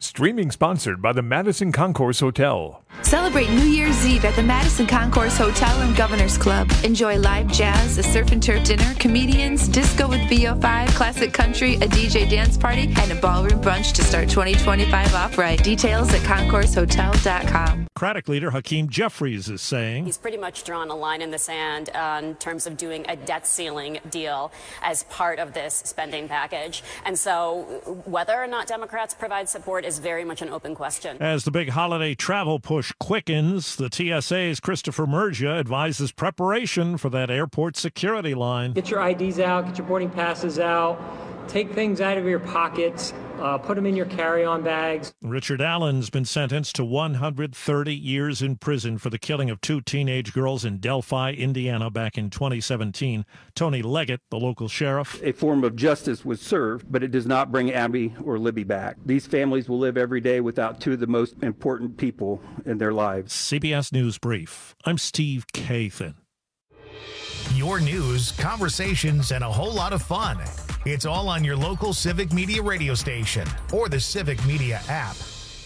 Streaming sponsored by the Madison Concourse Hotel. Celebrate New Year's Eve at the Madison Concourse Hotel and Governor's Club. Enjoy live jazz, a surf and turf dinner, comedians, disco with VO5, classic country, a DJ dance party, and a ballroom brunch to start 2025 off right. Details at concoursehotel.com. Democratic leader Hakeem Jeffries is saying he's pretty much drawn a line in the sand in terms of doing a debt ceiling deal as part of this spending package. And so whether or not Democrats provide support is very much an open question. As the big holiday travel push quickens, the TSA's Christopher Murgia advises preparation for that airport security line. Get your IDs out, get your boarding passes out, take things out of your pockets, put them in your carry-on bags. Richard Allen's been sentenced to 130 years in prison for the killing of 2 teenage girls in Delphi, Indiana back in 2017. Tony Leggett, the local sheriff. A form of justice was served, but it does not bring Abby or Libby back. These families will live every day without 2 of the most important people in their lives. CBS News Brief. I'm Steve Kathan. Your news, conversations, and a whole lot of fun. It's all on your local Civic Media radio station or the Civic Media app.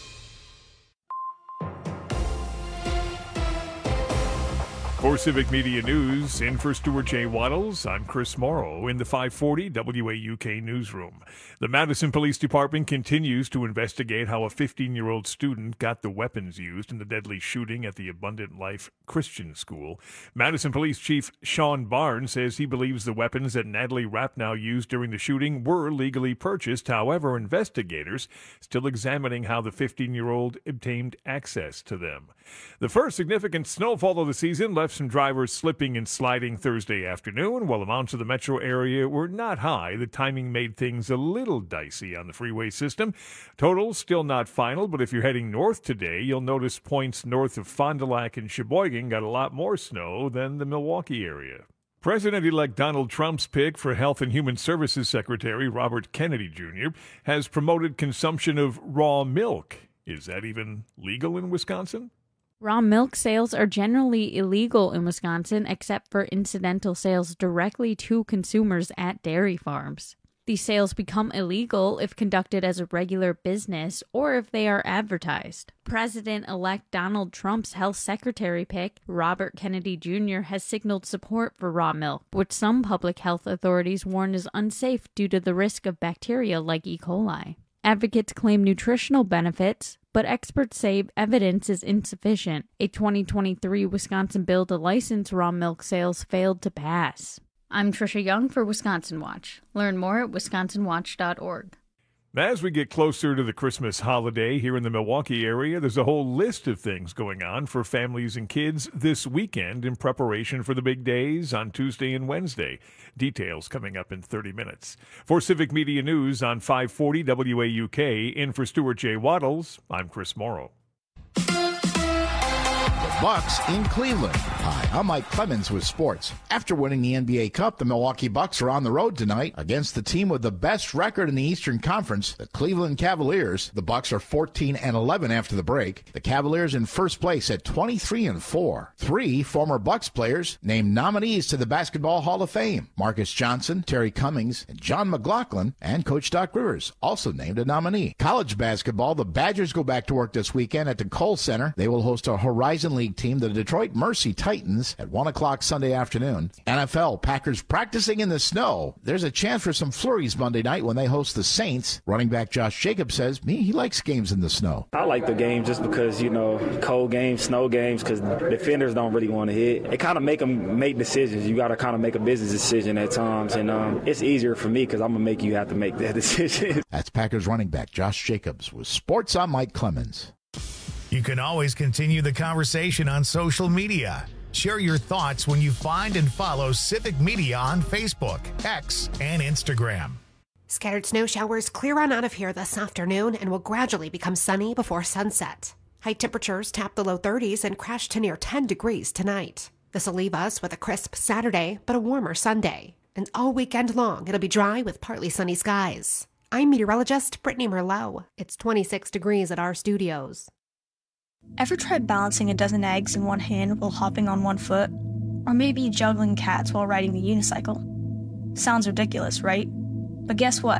For Civic Media News, in for Stuart J. Waddles, I'm Chris Morrow in the 540 WAUK newsroom. The Madison Police Department continues to investigate how a 15-year-old student got the weapons used in the deadly shooting at the Abundant Life Christian School. Madison Police Chief Sean Barnes says he believes the weapons that Natalie Rapnow used during the shooting were legally purchased. However, investigators still examining how the 15-year-old obtained access to them. The first significant snowfall of the season left some drivers slipping and sliding Thursday afternoon. While amounts of the metro area were not high, the timing made things a little dicey on the freeway system. Totals still not final, but if you're heading north today, you'll notice points north of Fond du Lac and Sheboygan got a lot more snow than the Milwaukee area. President-elect Donald Trump's pick for Health and Human Services Secretary Robert Kennedy Jr. has promoted consumption of raw milk. Is that even legal in Wisconsin? Raw milk sales are generally illegal in Wisconsin, except for incidental sales directly to consumers at dairy farms. These sales become illegal if conducted as a regular business or if they are advertised. President-elect Donald Trump's health secretary pick, Robert Kennedy Jr., has signaled support for raw milk, which some public health authorities warn is unsafe due to the risk of bacteria like E. coli. Advocates claim nutritional benefits, but experts say evidence is insufficient. A 2023 Wisconsin bill to license raw milk sales failed to pass. I'm Trisha Young for Wisconsin Watch. Learn more at wisconsinwatch.org. As we get closer to the Christmas holiday here in the Milwaukee area, there's a whole list of things going on for families and kids this weekend in preparation for the big days on Tuesday and Wednesday. Details coming up in 30 minutes. For Civic Media News on 540 WAUK, in for Stuart J. Waddles, I'm Chris Morrow. Bucks in Cleveland. Hi, I'm Mike Clemens with sports. After winning the NBA Cup, the Milwaukee Bucks are on the road tonight against the team with the best record in the Eastern Conference, the Cleveland Cavaliers. The Bucks are 14-11 after the break. The Cavaliers in first place at 23-4. 3 former Bucks players named nominees to the Basketball Hall of Fame. Marcus Johnson, Terry Cummings, and John McLaughlin, and Coach Doc Rivers also named a nominee. College basketball, the Badgers go back to work this weekend at the Kohl Center. They will host a Horizon League team, the Detroit Mercy Titans, at 1 o'clock Sunday afternoon. NFL, Packers practicing in the snow. There's a chance for some flurries Monday night when they host the Saints. Running back Josh Jacobs says he likes games in the snow. I like the game just because, cold games, snow games, because defenders don't really want to hit. It kind of make them make decisions. You got to kind of make a business decision at times, and it's easier for me because I'm going to make you have to make that decision. That's Packers running back Josh Jacobs. With sports, I'm Mike Clemens. You can always continue the conversation on social media. Share your thoughts when you find and follow Civic Media on Facebook, X, and Instagram. Scattered snow showers clear on out of here this afternoon and will gradually become sunny before sunset. High temperatures tap the low 30s and crash to near 10 degrees tonight. This will leave us with a crisp Saturday, but a warmer Sunday. And all weekend long, it'll be dry with partly sunny skies. I'm meteorologist Brittany Merlot. It's 26 degrees at our studios. Ever tried balancing a dozen eggs in one hand while hopping on one foot? Or maybe juggling cats while riding a unicycle? Sounds ridiculous, right? But guess what?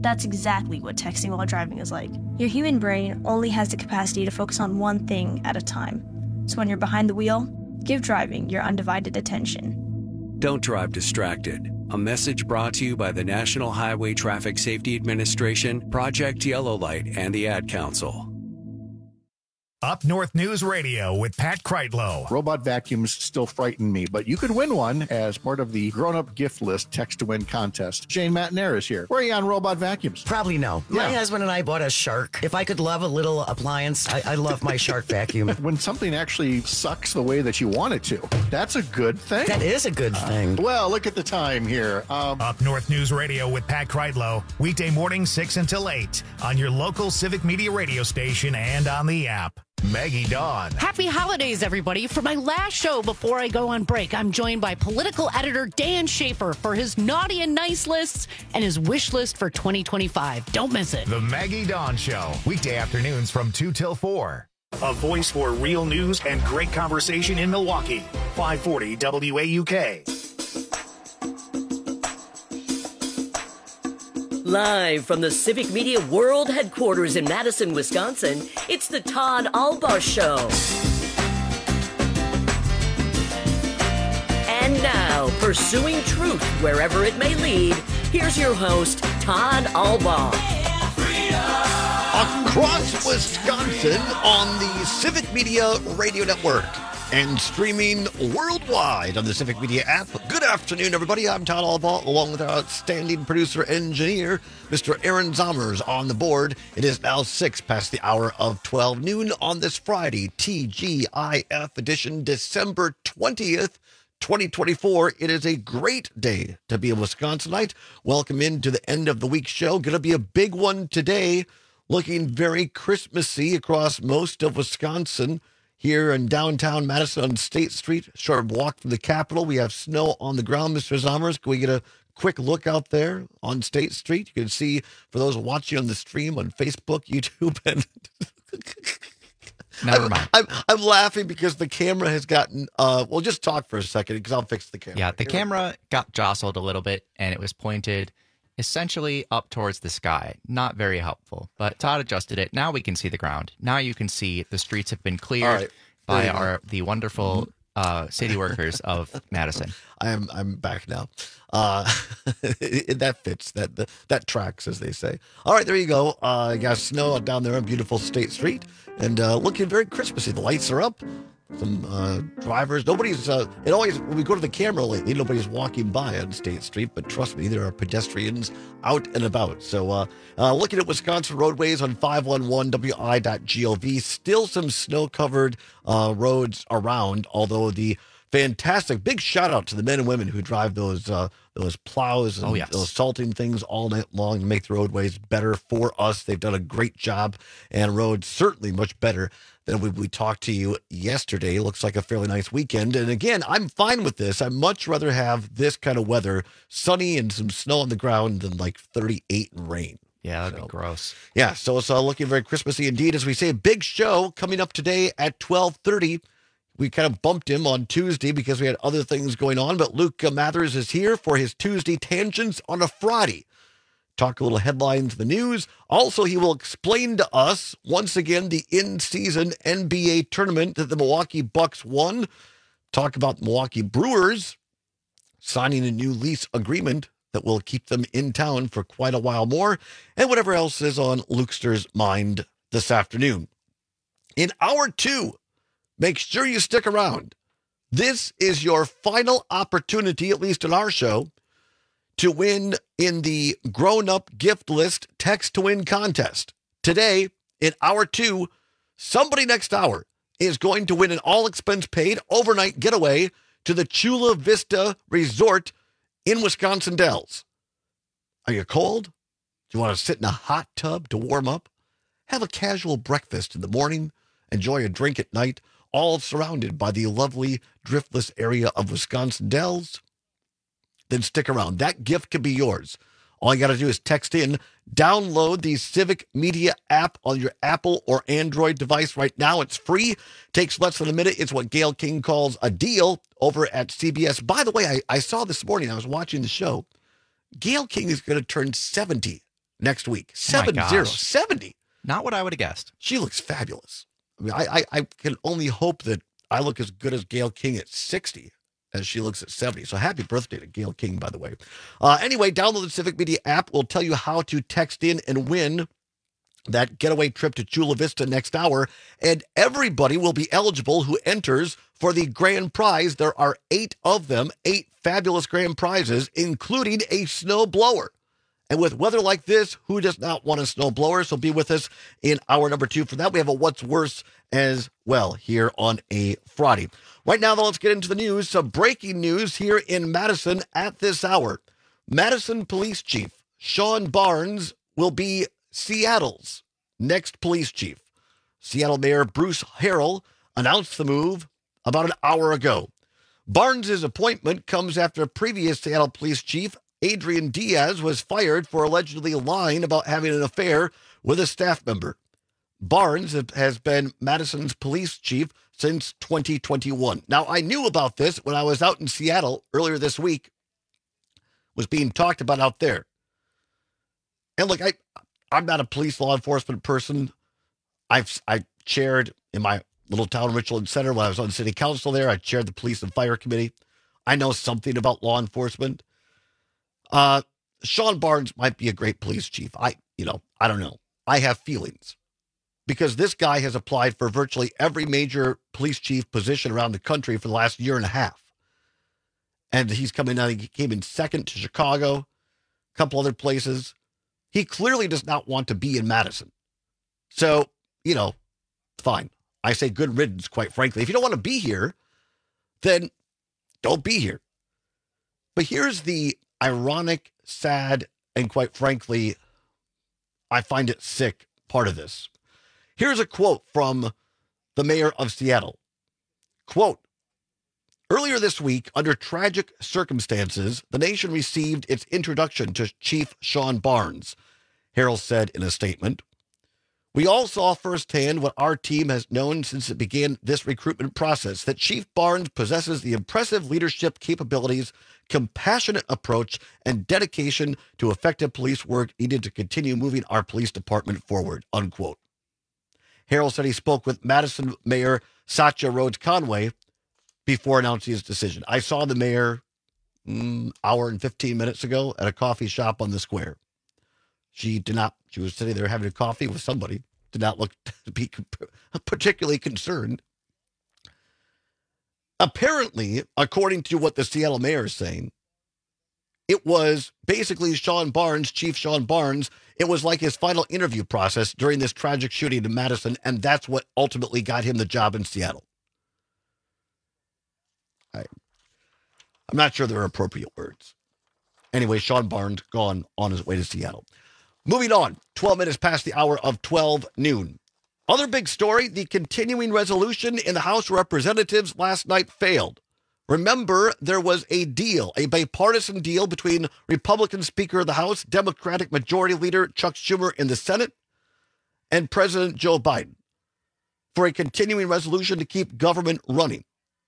That's exactly what texting while driving is like. Your human brain only has the capacity to focus on one thing at a time. So when you're behind the wheel, give driving your undivided attention. Don't drive distracted. A message brought to you by the National Highway Traffic Safety Administration, Project Yellow Light, and the Ad Council. Up North News Radio with Pat Kreitlow. Robot vacuums still frighten me, but you could win one as part of the grown-up gift list text-to-win contest. Jane Matnair is here. Where are you on robot vacuums? Probably no. Yeah. My husband and I bought a Shark. If I could love a little appliance, I love my Shark vacuum. When something actually sucks the way that you want it to, that's a good thing. That is a good thing. Well, look at the time here. Up North News Radio with Pat Kreitlow. Weekday mornings 6 until 8 on your local Civic Media radio station and on the app. Maggie Dawn. Happy holidays, everybody. For my last show before I go on break, I'm joined by political editor Dan Schaefer for his naughty and nice lists and his wish list for 2025. Don't miss it. The Maggie Dawn Show. Weekday afternoons from 2 till 4. A voice for real news and great conversation in Milwaukee. 540 WAUK. Live from the Civic Media World Headquarters in Madison, Wisconsin, it's the Todd Albaugh Show. And now, pursuing truth wherever it may lead, here's your host, Todd Albaugh. Across Wisconsin on the Civic Media Radio Network and streaming worldwide on the Civic Media app. Good afternoon, everybody. I'm Todd Albaugh, along with our outstanding producer-engineer, Mr. Aaron Zommers, on the board. It is now 6 past the hour of 12 noon on this Friday, TGIF edition, December 20th, 2024. It is a great day to be a Wisconsinite. Welcome into the end of the week show. Going to be a big one today, looking very Christmassy across most of Wisconsin. Here in downtown Madison on State Street, short walk from the Capitol. We have snow on the ground, Mr. Zommers. Can we get a quick look out there on State Street? You can see, for those watching on the stream on Facebook, YouTube, and never mind. I'm laughing because the camera has gotten, well, just talk for a second because I'll fix the camera. Yeah, the camera got jostled a little bit, and it was pointed essentially up towards the sky. Not very helpful, but Todd adjusted it. Now we can see the ground. Now you can see the streets have been cleared by the wonderful city workers of Madison. I'm back now. That fits. That tracks, as they say. All right, there you go. You got snow down there on beautiful State Street, and looking very Christmassy. The lights are up. Some drivers. Nobody's, it always, when we go to the camera lately, nobody's walking by on State Street, but trust me, there are pedestrians out and about. So looking at Wisconsin roadways on 511wi.gov, still some snow-covered roads around, although the fantastic, big shout-out to the men and women who drive those plows and those salting things all night long to make the roadways better for us. They've done a great job, and roads certainly much better than we talked to you yesterday. Looks like a fairly nice weekend. And again, I'm fine with this. I'd much rather have this kind of weather, sunny and some snow on the ground, than like 38 and rain. Yeah, that'd be gross. Yeah, so it's looking very Christmassy indeed. As we say, a big show coming up today at 12:30. We kind of bumped him on Tuesday because we had other things going on, but Luke Mathers is here for his Tuesday Tangents on a Friday. Talk a little headlines, the news. Also, he will explain to us, once again, the in-season NBA tournament that the Milwaukee Bucks won. Talk about the Milwaukee Brewers signing a new lease agreement that will keep them in town for quite a while more, and whatever else is on Lukester's mind this afternoon. In hour 2, make sure you stick around. This is your final opportunity, at least in our show, to win in the grown-up gift list text-to-win contest. Today, in hour 2, somebody next hour is going to win an all-expense-paid overnight getaway to the Chula Vista Resort in Wisconsin Dells. Are you cold? Do you want to sit in a hot tub to warm up? Have a casual breakfast in the morning, enjoy a drink at night, all surrounded by the lovely driftless area of Wisconsin Dells? Then stick around. That gift can be yours. All you got to do is text in, download the Civic Media app on your Apple or Android device right now. It's free. Takes less than a minute. It's what Gayle King calls a deal over at CBS. By the way, I saw this morning, I was watching the show. Gayle King is going to turn 70 next week. Oh my 7-0. gosh. 70. Not what I would have guessed. She looks fabulous. I mean, I can only hope that I look as good as Gayle King at 60 as she looks at 70. So happy birthday to Gayle King, by the way. Anyway, download the Civic Media app. We'll tell you how to text in and win that getaway trip to Chula Vista next hour. And everybody will be eligible who enters for the grand prize. There are 8 of them, 8 fabulous grand prizes, including a snow blower. And with weather like this, who does not want a snow blower? So be with us in hour number 2. For that, we have a What's Worse as well here on a Friday. Right now, though, let's get into the news. Some breaking news here in Madison at this hour. Madison Police Chief Sean Barnes will be Seattle's next police chief. Seattle Mayor Bruce Harrell announced the move about an hour ago. Barnes' appointment comes after previous Seattle police chief Adrian Diaz was fired for allegedly lying about having an affair with a staff member. Barnes has been Madison's police chief since 2021. Now, I knew about this when I was out in Seattle earlier this week. It was being talked about out there. And look, I'm not a police law enforcement person. I chaired in my little town, Richland Center, when I was on city council there. I chaired the police and fire committee. I know something about law enforcement. Sean Barnes might be a great police chief. I don't know. I have feelings because this guy has applied for virtually every major police chief position around the country for the last year and a half. And he's coming out. He came in second to Chicago, a couple other places. He clearly does not want to be in Madison. So, fine. I say good riddance, quite frankly. If you don't want to be here, then don't be here. But here's the ironic, sad, and quite frankly, I find it sick part of this. Here's a quote from the mayor of Seattle. Quote, earlier this week, under tragic circumstances, the nation received its introduction to Chief Sean Barnes, Harrell said in a statement. We all saw firsthand what our team has known since it began this recruitment process, that Chief Barnes possesses the impressive leadership capabilities, compassionate approach, and dedication to effective police work needed to continue moving our police department forward, unquote. Harrell said he spoke with Madison Mayor Satya Rhodes Conway before announcing his decision. I saw the mayor hour and 15 minutes ago at a coffee shop on the square. She was sitting there having a coffee with somebody, did not look to be particularly concerned. Apparently, according to what the Seattle mayor is saying, it was basically Chief Sean Barnes. It was like his final interview process during this tragic shooting in Madison, and that's what ultimately got him the job in Seattle. I'm not sure they're appropriate words. Anyway, Sean Barnes gone on his way to Seattle. Moving on, 12 minutes past the hour of 12 noon. Other big story, the continuing resolution in the House of Representatives last night failed. Remember, there was a deal, a bipartisan deal between Republican Speaker of the House, Democratic Majority Leader Chuck Schumer in the Senate, and President Joe Biden for a continuing resolution to keep government running.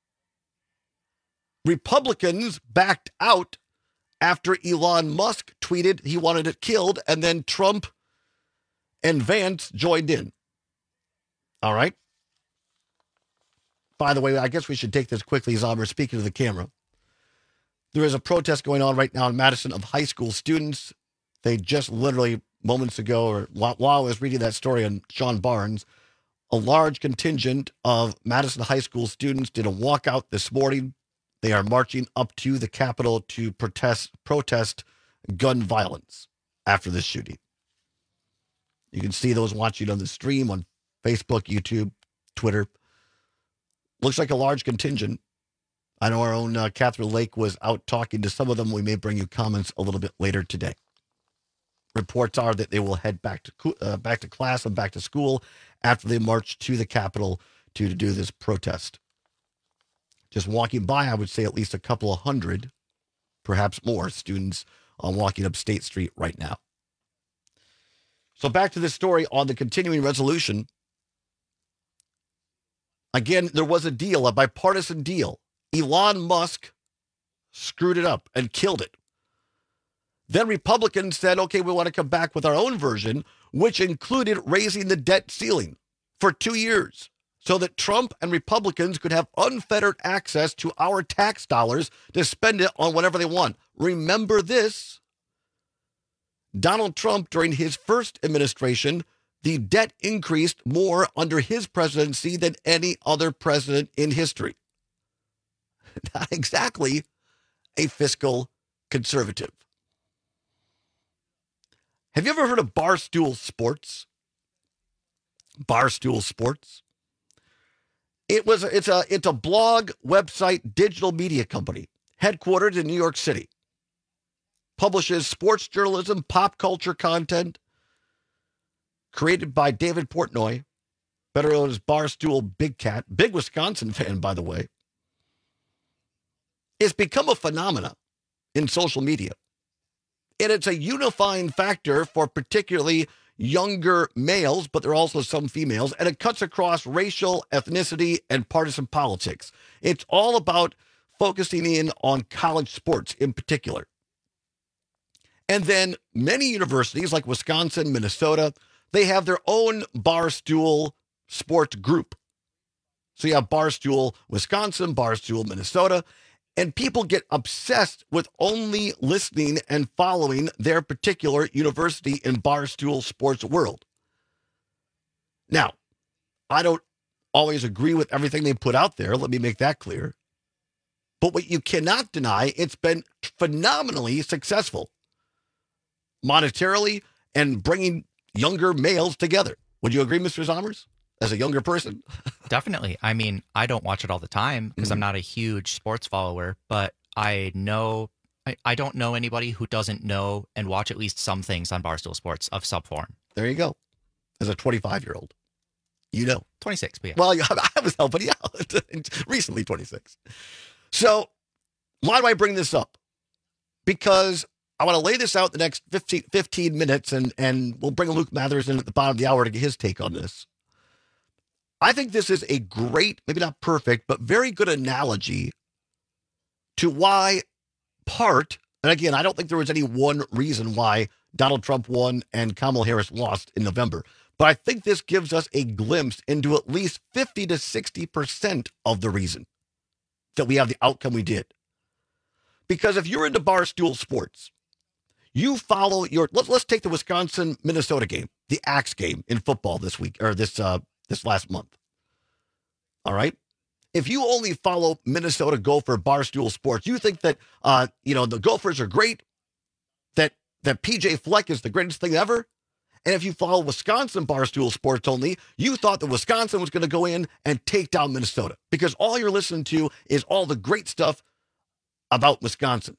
Republicans backed out after Elon Musk tweeted he wanted it killed, and then Trump and Vance joined in. All right. By the way, I guess we should take this quickly as we're speaking to the camera. There is a protest going on right now in Madison of high school students. They just literally moments ago, or while I was reading that story on Sean Barnes, a large contingent of Madison high school students did a walkout this morning. They are marching up to the Capitol to protest gun violence after this shooting. You can see those watching on the stream on Facebook, YouTube, Twitter. Looks like a large contingent. I know our own Catherine Lake was out talking to some of them. We may bring you comments a little bit later today. Reports are that they will head back to class and back to school after they march to the Capitol to do this protest. Just walking by, I would say at least a couple of hundred, perhaps more, students walking up State Street right now. So back to this story on the continuing resolution. Again, there was a deal, a bipartisan deal. Elon Musk screwed it up and killed it. Then Republicans said, okay, we want to come back with our own version, which included raising the debt ceiling for 2 years so that Trump and Republicans could have unfettered access to our tax dollars to spend it on whatever they want. Remember this. Donald Trump, during his first administration, the debt increased more under his presidency than any other president in history. Not exactly a fiscal conservative. Have you ever heard of Barstool Sports? Barstool Sports? It's a blog, website, digital media company headquartered in New York City. Publishes sports journalism, pop culture content, created by David Portnoy, better known as Barstool Big Cat, big Wisconsin fan, by the way. It's become a phenomenon in social media. And it's a unifying factor for particularly younger males, but there are also some females, and it cuts across racial, ethnicity, and partisan politics. It's all about focusing in on college sports in particular. And then many universities like Wisconsin, Minnesota, they have their own Barstool sports group. So you have Barstool Wisconsin, Barstool Minnesota, and people get obsessed with only listening and following their particular university in Barstool sports world. Now, I don't always agree with everything they put out there. Let me make that clear. But what you cannot deny, it's been phenomenally successful monetarily and bringing younger males together. Would you agree, Mr. Zommers, as a younger person? Definitely. I mean, I don't watch it all the time because I'm not a huge sports follower, but I don't know anybody who doesn't know and watch at least some things on Barstool Sports of some form. There you go. As a 25-year-old, you know. 26, but yeah. Well, I was helping you out. Recently 26. So why do I bring this up? Because I want to lay this out the next 15 minutes, and we'll bring Luke Mathers in at the bottom of the hour to get his take on this. I think this is a great, maybe not perfect, but very good analogy to why and again, I don't think there was any one reason why Donald Trump won and Kamala Harris lost in November, but I think this gives us a glimpse into at least 50 to 60% of the reason that we have the outcome we did. Because if you're into Barstool Sports, you follow let's take the Wisconsin-Minnesota game, the Axe game in football this week, or this last month. All right. If you only follow Minnesota Gopher Barstool Sports, you think that, the Gophers are great, that PJ Fleck is the greatest thing ever. And if you follow Wisconsin Barstool Sports only, you thought that Wisconsin was going to go in and take down Minnesota because all you're listening to is all the great stuff about Wisconsin.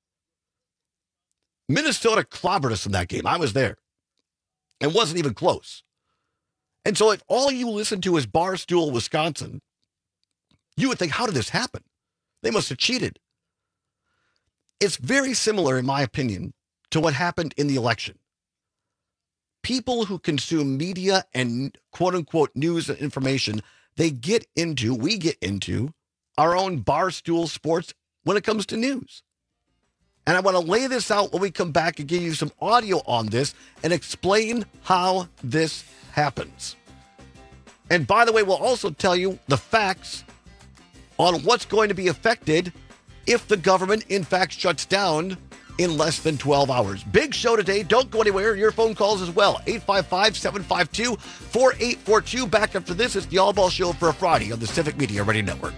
Minnesota clobbered us in that game. I was there. It wasn't even close. And so if all you listen to is Barstool Wisconsin, you would think, how did this happen? They must have cheated. It's very similar, in my opinion, to what happened in the election. People who consume media and quote-unquote news and information, we get into our own Barstool Sports when it comes to news. And I want to lay this out when we come back and give you some audio on this and explain how this happens. And by the way, we'll also tell you the facts on what's going to be affected if the government, in fact, shuts down in less than 12 hours. Big show today. Don't go anywhere. Your phone calls as well. 855-752-4842. Back after this, it's the All Ball Show for a Friday on the Civic Media Radio Network.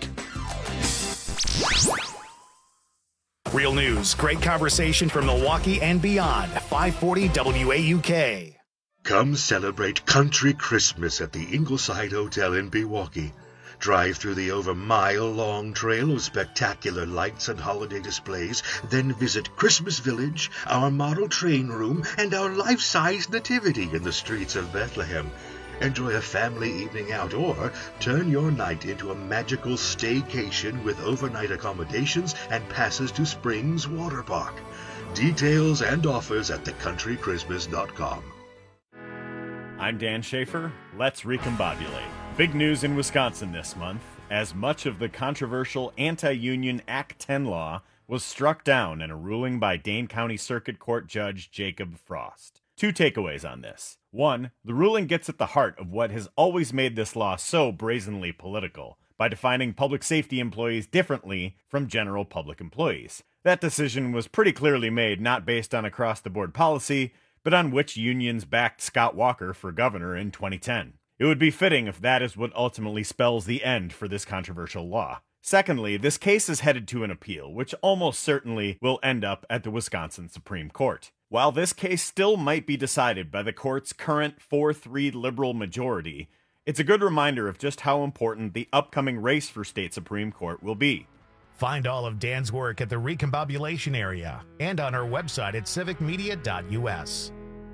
Real news, great conversation from Milwaukee and beyond. 540 WAUK. Come celebrate Country Christmas at the Ingleside Hotel in Milwaukee. Drive through the over mile-long trail of spectacular lights and holiday displays, then visit Christmas Village, our model train room, and our life-size nativity in the streets of Bethlehem. Enjoy a family evening out or turn your night into a magical staycation with overnight accommodations and passes to Springs Water Park. Details and offers at thecountrychristmas.com. I'm Dan Schaefer. Let's recombobulate. Big news in Wisconsin this month, as much of the controversial anti-union Act 10 law was struck down in a ruling by Dane County Circuit Court Judge Jacob Frost. 2 takeaways on this. 1, the ruling gets at the heart of what has always made this law so brazenly political, by defining public safety employees differently from general public employees. That decision was pretty clearly made not based on across-the-board policy, but on which unions backed Scott Walker for governor in 2010. It would be fitting if that is what ultimately spells the end for this controversial law. Secondly, this case is headed to an appeal, which almost certainly will end up at the Wisconsin Supreme Court. While this case still might be decided by the court's current 4-3 liberal majority, it's a good reminder of just how important the upcoming race for state Supreme Court will be. Find all of Dan's work at the Recombobulation area and on our website at civicmedia.us.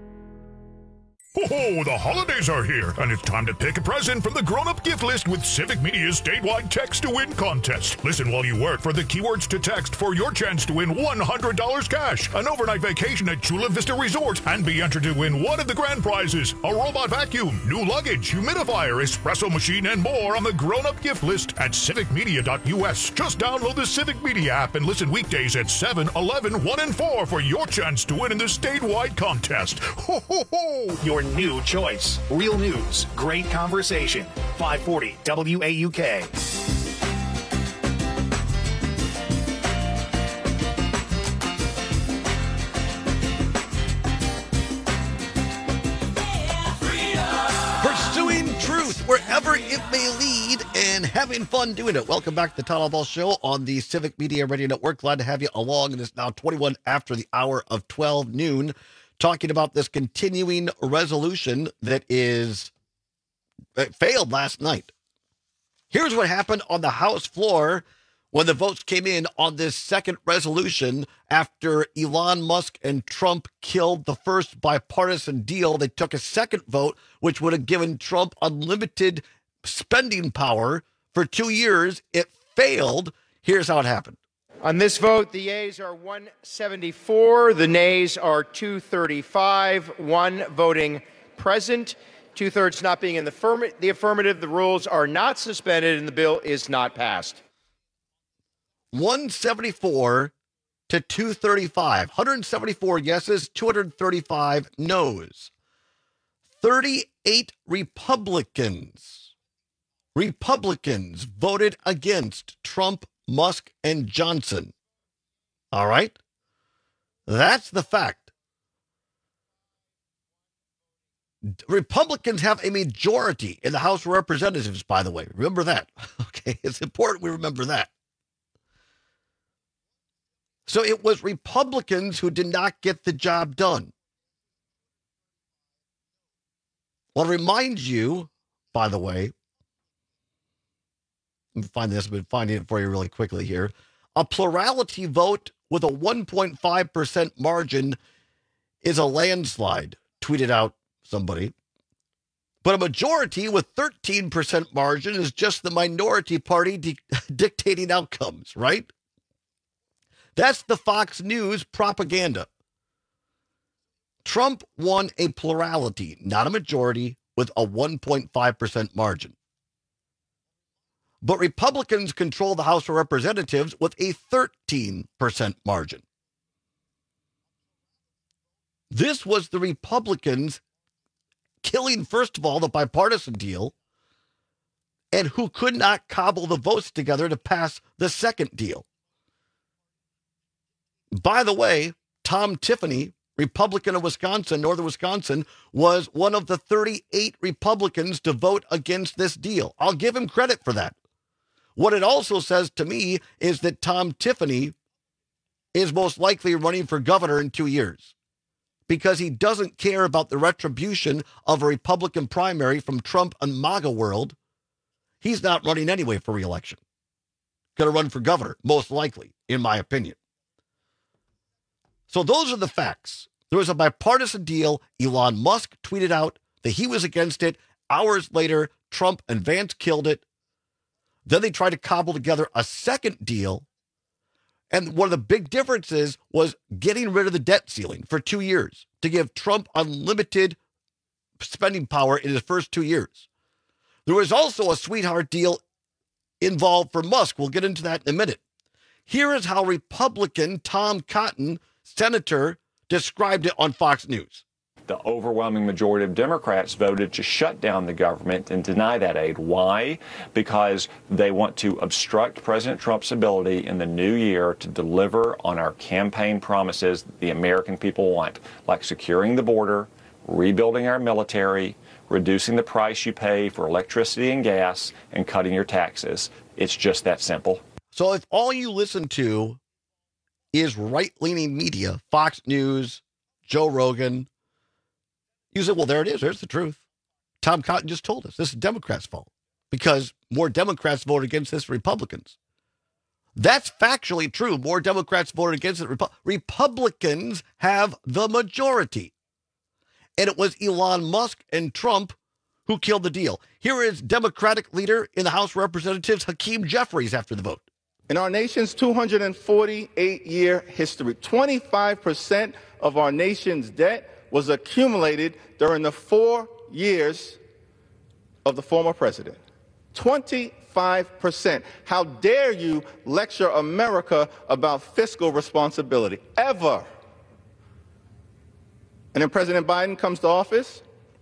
Oh, the holidays are here, and it's time to pick a present from the grown-up gift list with Civic Media's statewide text-to-win contest. Listen while you work for the keywords to text for your chance to win $100 cash, an overnight vacation at Chula Vista Resort, and be entered to win one of the grand prizes, a robot vacuum, new luggage, humidifier, espresso machine, and more on the grown-up gift list at civicmedia.us. Just download the Civic Media app and listen weekdays at 7, 11, 1, and 4 for your chance to win in the statewide contest. Ho, ho, ho! Your new choice. Real news, great conversation. 540 WAUK. Pursuing truth wherever it may lead and having fun doing it. Welcome back to the Todd Ball Show on the Civic Media Radio Network. Glad to have you along. It is now 21 after the hour of 12 noon. Talking about this continuing resolution that failed last night. Here's what happened on the House floor when the votes came in on this second resolution after Elon Musk and Trump killed the first bipartisan deal. They took a second vote, which would have given Trump unlimited spending power for 2 years. It failed. Here's how it happened. On this vote, the yeas are 174, the nays are 235, 1 voting present, 2/3 not being in the affirmative. The rules are not suspended and the bill is not passed. 174 to 235, 174 yeses, 235 noes. 38 Republicans voted against Trump, Musk, and Johnson. All right? That's the fact. Republicans have a majority in the House of Representatives, by the way. Remember that. Okay, it's important we remember that. So it was Republicans who did not get the job done. I want to remind you, by the way, I've been finding it for you really quickly here. A plurality vote with a 1.5% margin is a landslide, tweeted out somebody. But a majority with 13% margin is just the minority party dictating outcomes, right? That's the Fox News propaganda. Trump won a plurality, not a majority, with a 1.5% margin. But Republicans control the House of Representatives with a 13% margin. This was the Republicans killing, first of all, the bipartisan deal, and who could not cobble the votes together to pass the second deal. By the way, Tom Tiffany, Republican of Wisconsin, Northern Wisconsin, was one of the 38 Republicans to vote against this deal. I'll give him credit for that. What it also says to me is that Tom Tiffany is most likely running for governor in 2 years because he doesn't care about the retribution of a Republican primary from Trump and MAGA world. He's not running anyway for re-election. Going to run for governor, most likely, in my opinion. So those are the facts. There was a bipartisan deal. Elon Musk tweeted out that he was against it. Hours later, Trump and Vance killed it. Then they tried to cobble together a second deal. And one of the big differences was getting rid of the debt ceiling for 2 years to give Trump unlimited spending power in his first 2 years. There was also a sweetheart deal involved for Musk. We'll get into that in a minute. Here is how Republican Tom Cotton, senator, described it on Fox News. The overwhelming majority of Democrats voted to shut down the government and deny that aid. Why? Because they want to obstruct President Trump's ability in the new year to deliver on our campaign promises that the American people want, like securing the border, rebuilding our military, reducing the price you pay for electricity and gas, and cutting your taxes. It's just that simple. So if all you listen to is right-leaning media, Fox News, Joe Rogan, you say, well, there it is. There's the truth. Tom Cotton just told us this is Democrats' fault because more Democrats voted against this than Republicans. That's factually true. More Democrats voted against it. Republicans have the majority. And it was Elon Musk and Trump who killed the deal. Here is Democratic leader in the House of Representatives, Hakeem Jeffries, after the vote. In our nation's 248-year history, 25% of our nation's debt was accumulated during the 4 years of the former president. 25%. How dare you lecture America about fiscal responsibility, ever? And then President Biden comes to office,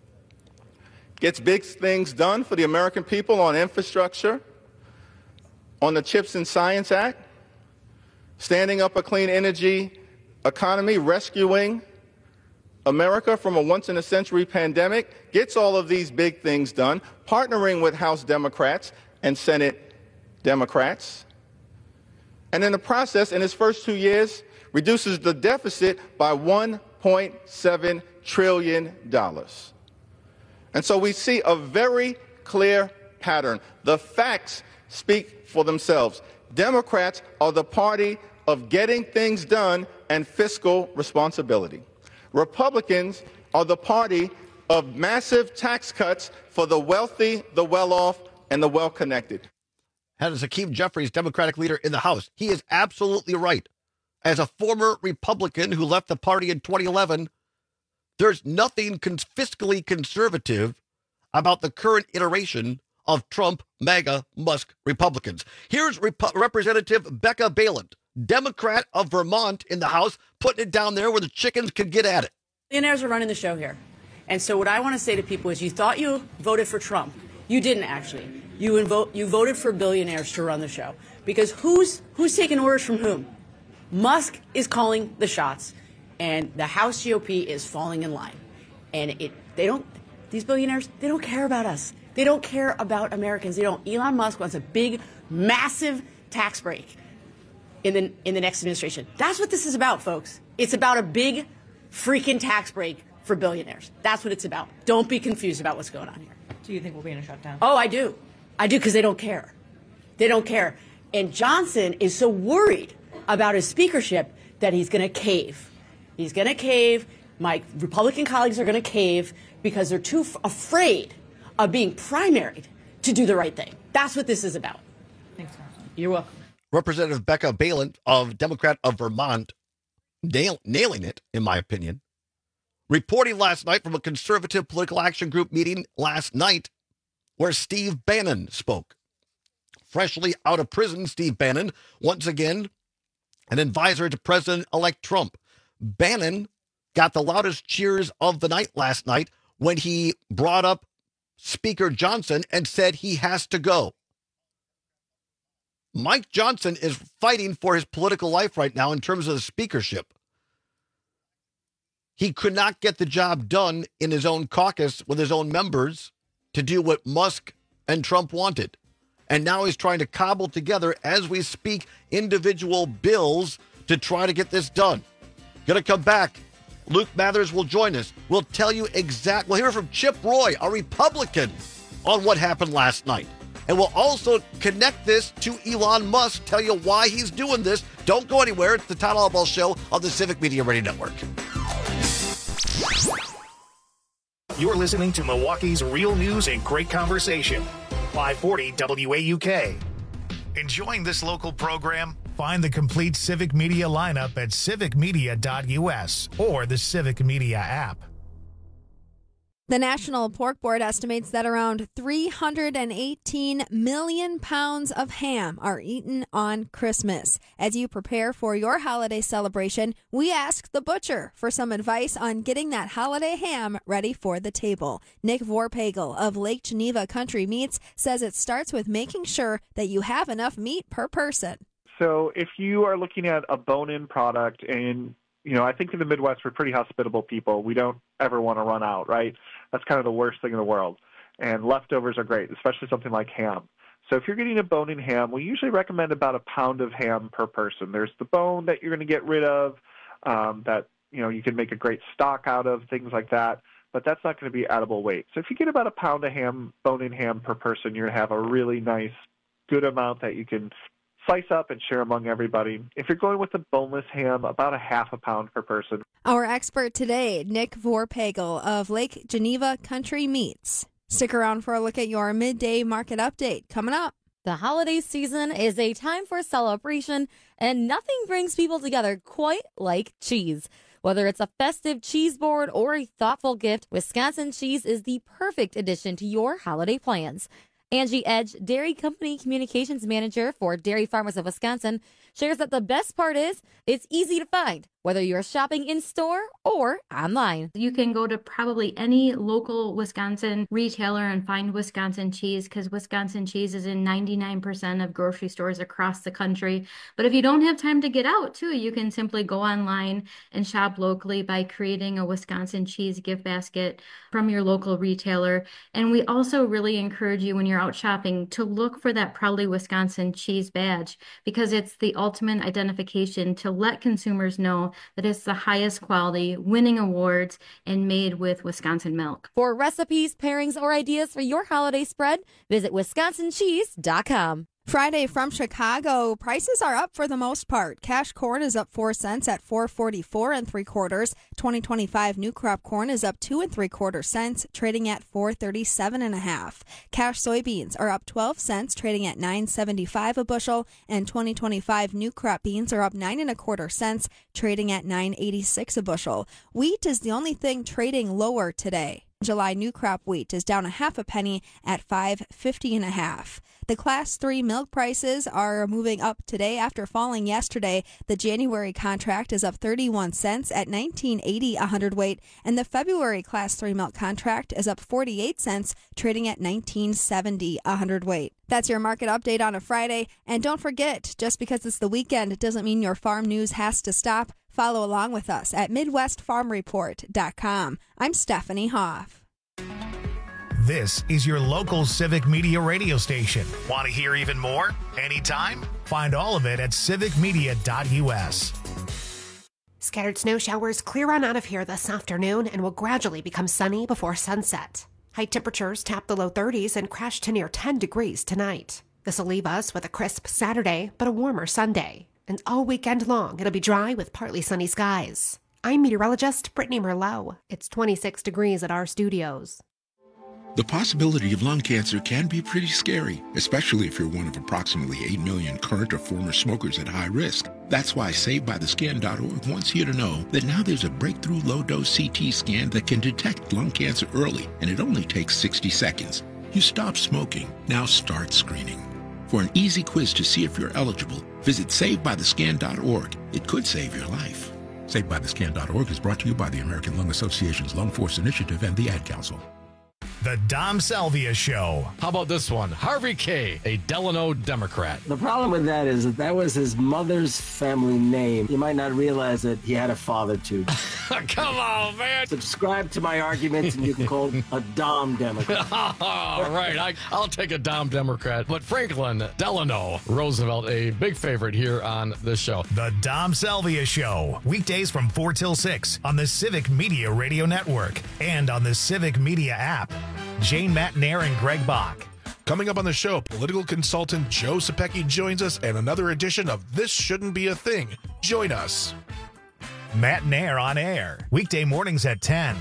gets big things done for the American people on infrastructure, on the CHIPS and Science Act, standing up a clean energy economy, rescuing America from a once-in-a-century pandemic, gets all of these big things done, partnering with House Democrats and Senate Democrats. And in the process, in his first 2 years, reduces the deficit by $1.7 trillion. And so we see a very clear pattern. The facts speak for themselves. Democrats are the party of getting things done and fiscal responsibility. Republicans are the party of massive tax cuts for the wealthy, the well-off, and the well-connected. That is Hakeem Jeffries, Democratic leader in the House. He is absolutely right. As a former Republican who left the party in 2011, there's nothing fiscally conservative about the current iteration of Trump, MAGA, Musk Republicans. Here's Representative Becca Balint, Democrat of Vermont in the House, putting it down there where the chickens could get at it. Billionaires are running the show here. And so what I want to say to people is you thought you voted for Trump. You didn't actually. You voted for billionaires to run the show. Because who's taking orders from whom? Musk is calling the shots, and the House GOP is falling in line. And these billionaires, they don't care about us. They don't care about Americans. They don't. Elon Musk wants a big, massive tax break in the next administration. That's what this is about, folks. It's about a big freaking tax break for billionaires. That's what it's about. Don't be confused about what's going on here. Do you think we'll be in a shutdown? Oh, I do. I do, because they don't care. They don't care. And Johnson is so worried about his speakership that he's going to cave. He's going to cave. My Republican colleagues are going to cave because they're too afraid of being primaried to do the right thing. That's what this is about. Thanks, Carson. You're welcome. Representative Becca Balint, of Democrat of Vermont, nailing it, in my opinion. Reporting last night from a conservative political action group meeting last night where Steve Bannon spoke. Freshly out of prison, Steve Bannon, once again, an advisor to President-elect Trump. Bannon got the loudest cheers of the night last night when he brought up Speaker Johnson and said he has to go. Mike Johnson is fighting for his political life right now in terms of the speakership. He could not get the job done in his own caucus with his own members to do what Musk and Trump wanted. And now he's trying to cobble together, as we speak, individual bills to try to get this done. Going to come back. Luke Mathers will join us. We'll tell you exactly. We'll hear from Chip Roy, a Republican, on what happened last night. And we'll also connect this to Elon Musk, tell you why he's doing this. Don't go anywhere. It's the Todd Albaugh Show on the Civic Media Radio Network. You're listening to Milwaukee's real news and great conversation. 540 WAUK. Enjoying this local program? Find the complete Civic Media lineup at civicmedia.us or the Civic Media app. The National Pork Board estimates that around 318 million pounds of ham are eaten on Christmas. As you prepare for your holiday celebration, we asked the butcher for some advice on getting that holiday ham ready for the table. Nick Vorpagel of Lake Geneva Country Meats says it starts with making sure that you have enough meat per person. So if you are looking at a bone-in product, and I think in the Midwest, we're pretty hospitable people. We don't ever want to run out, right? That's kind of the worst thing in the world. And leftovers are great, especially something like ham. So if you're getting a bone-in ham, we usually recommend about a pound of ham per person. There's the bone that you're going to get rid of that, you can make a great stock out of, things like that. But that's not going to be edible weight. So if you get about a pound of ham, bone-in ham per person, you're going to have a really nice, good amount that you can slice up and share among everybody. If you're going with the boneless ham, about a half a pound per person. Our expert today, Nick Vorpagel of Lake Geneva Country Meats. Stick around for a look at your midday market update coming up. The holiday season is a time for celebration, and nothing brings people together quite like cheese. Whether it's a festive cheese board or a thoughtful gift, Wisconsin cheese is the perfect addition to your holiday plans. Angie Edge, Dairy Company Communications Manager for Dairy Farmers of Wisconsin, shares that the best part is it's easy to find, whether you're shopping in store or online. You can go to probably any local Wisconsin retailer and find Wisconsin cheese, because Wisconsin cheese is in 99% of grocery stores across the country. But if you don't have time to get out too, you can simply go online and shop locally by creating a Wisconsin cheese gift basket from your local retailer. And we also really encourage you when you're out shopping to look for that Proudly Wisconsin cheese badge, because it's the ultimate identification to let consumers know that it's the highest quality, winning awards, and made with Wisconsin milk. For recipes, pairings, or ideas for your holiday spread, visit wisconsincheese.com. Friday from Chicago, prices are up for the most part. Cash corn is up 4 cents at $4.44 3/4. 2025 new crop corn is up 2 3/4 cents, trading at $4.37 1/2. Cash soybeans are up 12 cents, trading at $9.75 a bushel, and 2025 new crop beans are up 9 1/4 cents, trading at $9.86 a bushel. Wheat is the only thing trading lower today. July new crop wheat is down 1/2 penny at $5.50 1/2. The Class 3 milk prices are moving up today after falling yesterday. The January contract is up 31 cents at $19.80 a hundredweight, and the February Class 3 milk contract is up 48 cents, trading at $19.70 a hundredweight. That's your market update on a Friday. And don't forget, just because it's the weekend, it doesn't mean your farm news has to stop. Follow along with us at MidwestFarmReport.com. I'm Stephanie Hoff. This is your local Civic Media radio station. Want to hear even more? Anytime? Find all of it at civicmedia.us. Scattered snow showers clear on out of here this afternoon and will gradually become sunny before sunset. High temperatures tap the low 30s and crash to near 10 degrees tonight. This will leave us with a crisp Saturday, but a warmer Sunday. And all weekend long, it'll be dry with partly sunny skies. I'm meteorologist Brittany Merlot. It's 26 degrees at our studios. The possibility of lung cancer can be pretty scary, especially if you're one of approximately 8 million current or former smokers at high risk. That's why SaveByTheScan.org wants you to know that now there's a breakthrough low-dose CT scan that can detect lung cancer early, and it only takes 60 seconds. You stop smoking, now start screening. For an easy quiz to see if you're eligible, visit SaveByTheScan.org. It could save your life. SaveByTheScan.org is brought to you by the American Lung Association's Lung Force Initiative and the Ad Council. The Dom Salvia Show. How about this one? Harvey K., a Delano Democrat. The problem with that is that was his mother's family name. You might not realize that he had a father, too. Come on, man. Subscribe to my arguments and you can call him a Dom Democrat. All right, I'll take a Dom Democrat. But Franklin Delano Roosevelt, a big favorite here on this show. The Dom Salvia Show. Weekdays from 4 till 6 on the Civic Media Radio Network and on the Civic Media app. Jane Matnair and Greg Bach. Coming up on the show, political consultant Joe Sapecki joins us and another edition of This Shouldn't Be a Thing. Join us. Matnair on air. Weekday mornings at 10.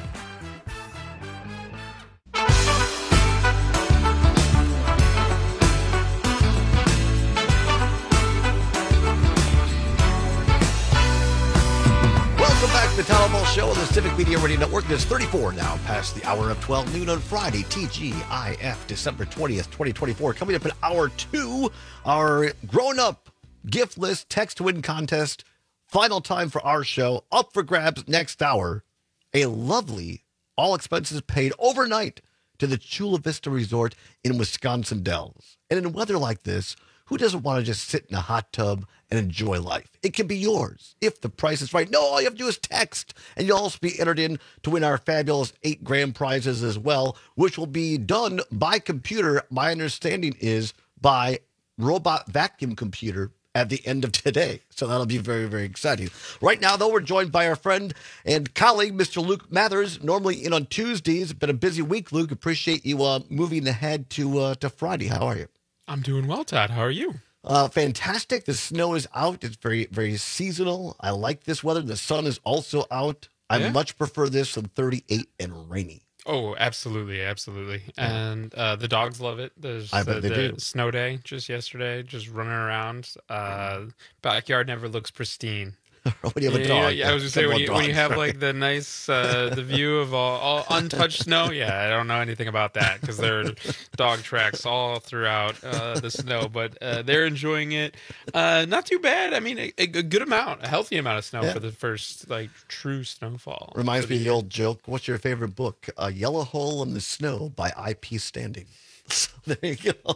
Welcome back to the Town Hall Show on the the Civic Media Radio Network. There's 34 now past the hour of 12 noon on Friday, TGIF, December 20th, 2024. Coming up in hour 2, our grown-up gift list text to win contest. Final time for our show. Up for grabs next hour. A lovely, all expenses paid overnight to the Chula Vista Resort in Wisconsin Dells. And in weather like this, who doesn't want to just sit in a hot tub and enjoy life? It can be yours if the price is right. No, all you have to do is text, and you'll also be entered in to win our fabulous 8 grand prizes as well, which will be done by computer. My understanding is by robot vacuum computer at the end of today. So that'll be very, very exciting. Right now, though, we're joined by our friend and colleague, Mr. Luke Mathers, normally in on Tuesdays. It's been a busy week, Luke. Appreciate you moving ahead to Friday. How are you? I'm doing well, Todd. How are you? Fantastic. The snow is out. It's very, very seasonal. I like this weather. The sun is also out. I much prefer this than 38 and rainy. Oh, absolutely, absolutely. And the dogs love it. There's the snow day just yesterday, just running around. Backyard never looks pristine. When you have a dog. Yeah, I was going to say, when you have like the nice, the view of all untouched snow, I don't know anything about that because there are dog tracks all throughout the snow, but they're enjoying it. Not too bad. I mean, a good amount, a healthy amount of snow for the first like true snowfall. Reminds me of the old joke. What's your favorite book? A Yellow Hole in the Snow by I.P. Standing. So there you go.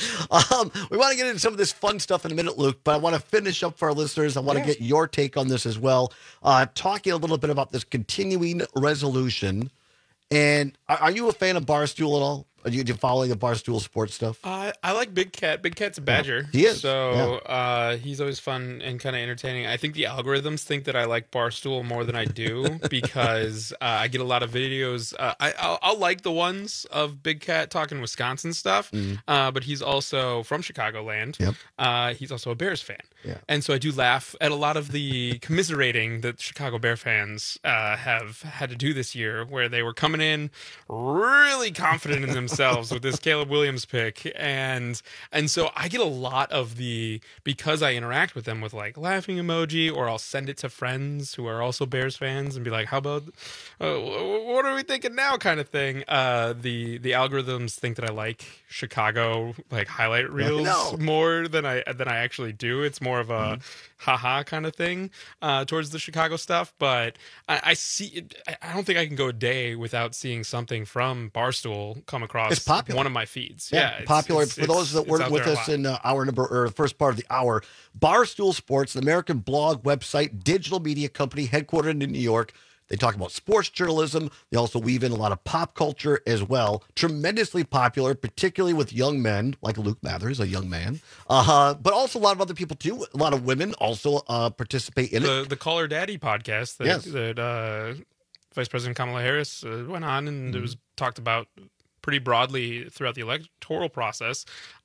We want to get into some of this fun stuff in a minute, Luke, but I want to finish up for our listeners. I want to get your take on this as well. Talking a little bit about this continuing resolution. And are you a fan of Barstool at all? Are you following the Barstool sports stuff? I like Big Cat. Big Cat's a Badger. He is. So he's always fun and kind of entertaining. I think the algorithms think that I like Barstool more than I do because I get a lot of videos. I'll like the ones of Big Cat talking Wisconsin stuff, but he's also from Chicagoland. Yep. He's also a Bears fan. Yeah. And so I do laugh at a lot of the commiserating that Chicago Bear fans have had to do this year, where they were coming in really confident in themselves with this Caleb Williams pick. And so I get a lot of because I interact with them with like laughing emoji, or I'll send it to friends who are also Bears fans and be like, how about, what are we thinking now kind of thing. The algorithms think that I like Chicago like highlight reels more than I actually do. It's more of a haha kind of thing towards the Chicago stuff, but I see it. I don't think I can go a day without seeing something from Barstool come across one of my feeds. Yeah, popular. For those that weren't with us in hour number or the first part of the hour, Barstool Sports, an American blog, website, digital media company headquartered in New York. They talk about sports journalism. They also weave in a lot of pop culture as well. Tremendously popular, particularly with young men, like Luke Mathers, a young man. But also a lot of other people, too. A lot of women also participate in it. The Call Her Daddy podcast that Vice President Kamala Harris went on, and it was talked about pretty broadly throughout the electoral process,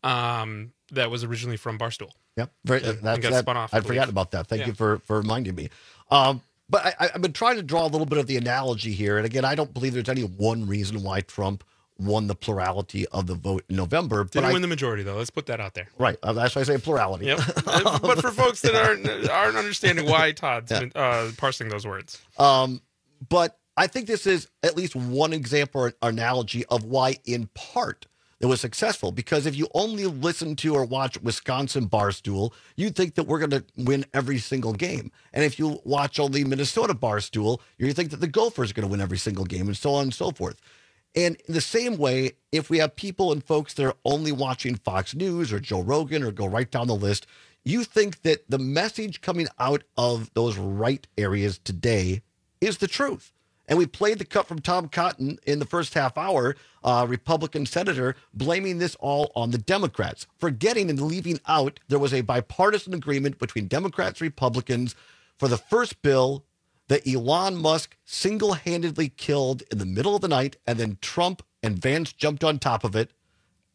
that was originally from Barstool. Yep. Got spun off. I forgot about that. Thank you for reminding me. But I've been trying to draw a little bit of the analogy here. And again, I don't believe there's any one reason why Trump won the plurality of the vote in November. Didn't win the majority, though. Let's put that out there. Right. That's why I say plurality. Yep. But for folks that aren't understanding why Todd's been, parsing those words. But I think this is at least one example or analogy of why, in part, it was successful. Because if you only listen to or watch Wisconsin Barstool, you think that we're going to win every single game. And if you watch only Minnesota Barstool, you think that the Gophers are going to win every single game, and so on and so forth. And in the same way, if we have people and folks that are only watching Fox News or Joe Rogan or go right down the list, you think that the message coming out of those right areas today is the truth. And we played the cut from Tom Cotton in the first half hour, Republican senator, blaming this all on the Democrats, forgetting and leaving out there was a bipartisan agreement between Democrats and Republicans for the first bill that Elon Musk single-handedly killed in the middle of the night, and then Trump and Vance jumped on top of it,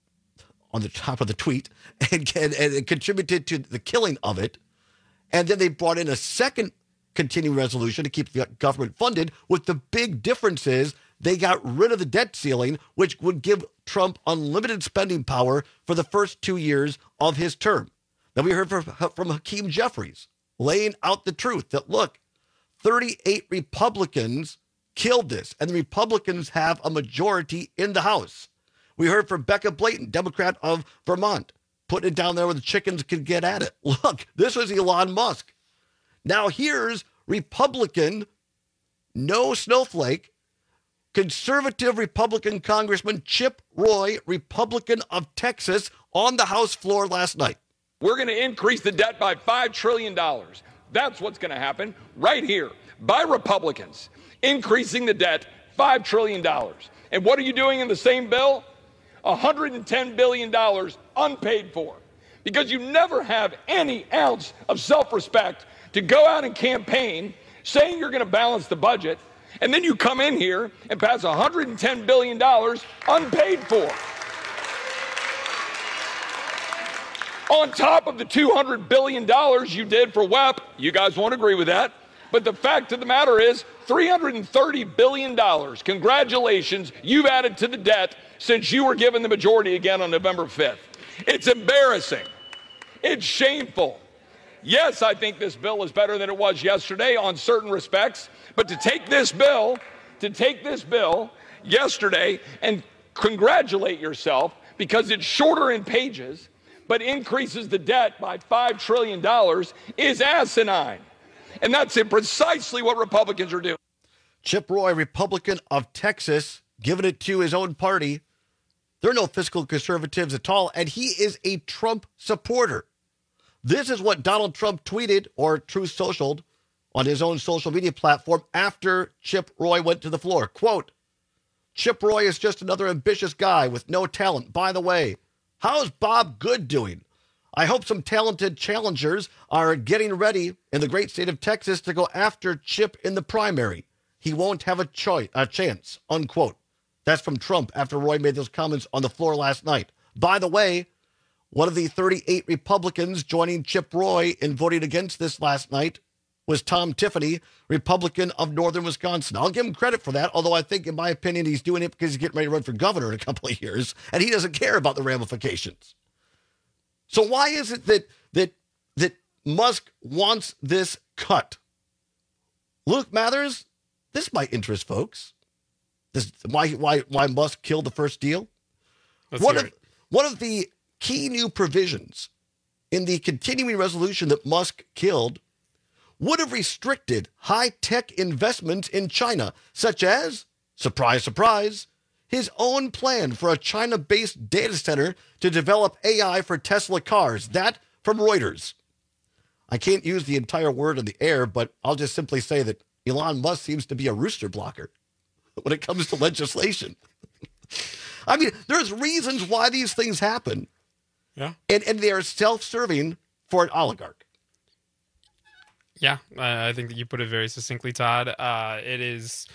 on the top of the tweet, and contributed to the killing of it. And then they brought in a second continuing resolution to keep the government funded, with the big difference is they got rid of the debt ceiling, which would give Trump unlimited spending power for the first 2 years of his term. Then we heard from Hakeem Jeffries laying out the truth that, look, 38 Republicans killed this, and the Republicans have a majority in the House. We heard from Becca Blayton, Democrat of Vermont, putting it down there where the chickens could get at it. Look, this was Elon Musk. Now here's Republican, no snowflake, conservative Republican Congressman Chip Roy, Republican of Texas, on the House floor last night. We're going to increase the debt by $5 trillion. That's what's going to happen right here by Republicans, increasing the debt $5 trillion. And what are you doing in the same bill? $110 billion unpaid for, because you never have any ounce of self-respect to go out and campaign saying you're going to balance the budget, and then you come in here and pass $110 billion unpaid for. On top of the $200 billion you did for WEP, you guys won't agree with that, but the fact of the matter is $330 billion. Congratulations, you've added to the debt since you were given the majority again on November 5th. It's embarrassing. It's shameful. Yes, I think this bill is better than it was yesterday on certain respects, but to take this bill yesterday and congratulate yourself because it's shorter in pages, but increases the debt by $5 trillion is asinine. And that's precisely what Republicans are doing. Chip Roy, Republican of Texas, giving it to his own party. There are no fiscal conservatives at all, and he is a Trump supporter. This is what Donald Trump tweeted or Truth Socialed on his own social media platform after Chip Roy went to the floor. Quote, Chip Roy is just another ambitious guy with no talent. By the way, how's Bob Good doing? I hope some talented challengers are getting ready in the great state of Texas to go after Chip in the primary. He won't have a chance, unquote. That's from Trump after Roy made those comments on the floor last night. By the way, one of the 38 Republicans joining Chip Roy in voting against this last night was Tom Tiffany, Republican of Northern Wisconsin. I'll give him credit for that, although I think, in my opinion, he's doing it because he's getting ready to run for governor in a couple of years, and he doesn't care about the ramifications. So why is it that Musk wants this cut? Luke Mathers, this might interest folks. This why Musk killed the first deal? One of the key new provisions in the continuing resolution that Musk killed would have restricted high-tech investments in China, such as, surprise, surprise, his own plan for a China-based data center to develop AI for Tesla cars. That from Reuters. I can't use the entire word on the air, but I'll just simply say that Elon Musk seems to be a rooster blocker when it comes to legislation. I mean, there's reasons why these things happen. Yeah. And they are self-serving for an oligarch. Yeah, I think that you put it very succinctly, Todd. It is...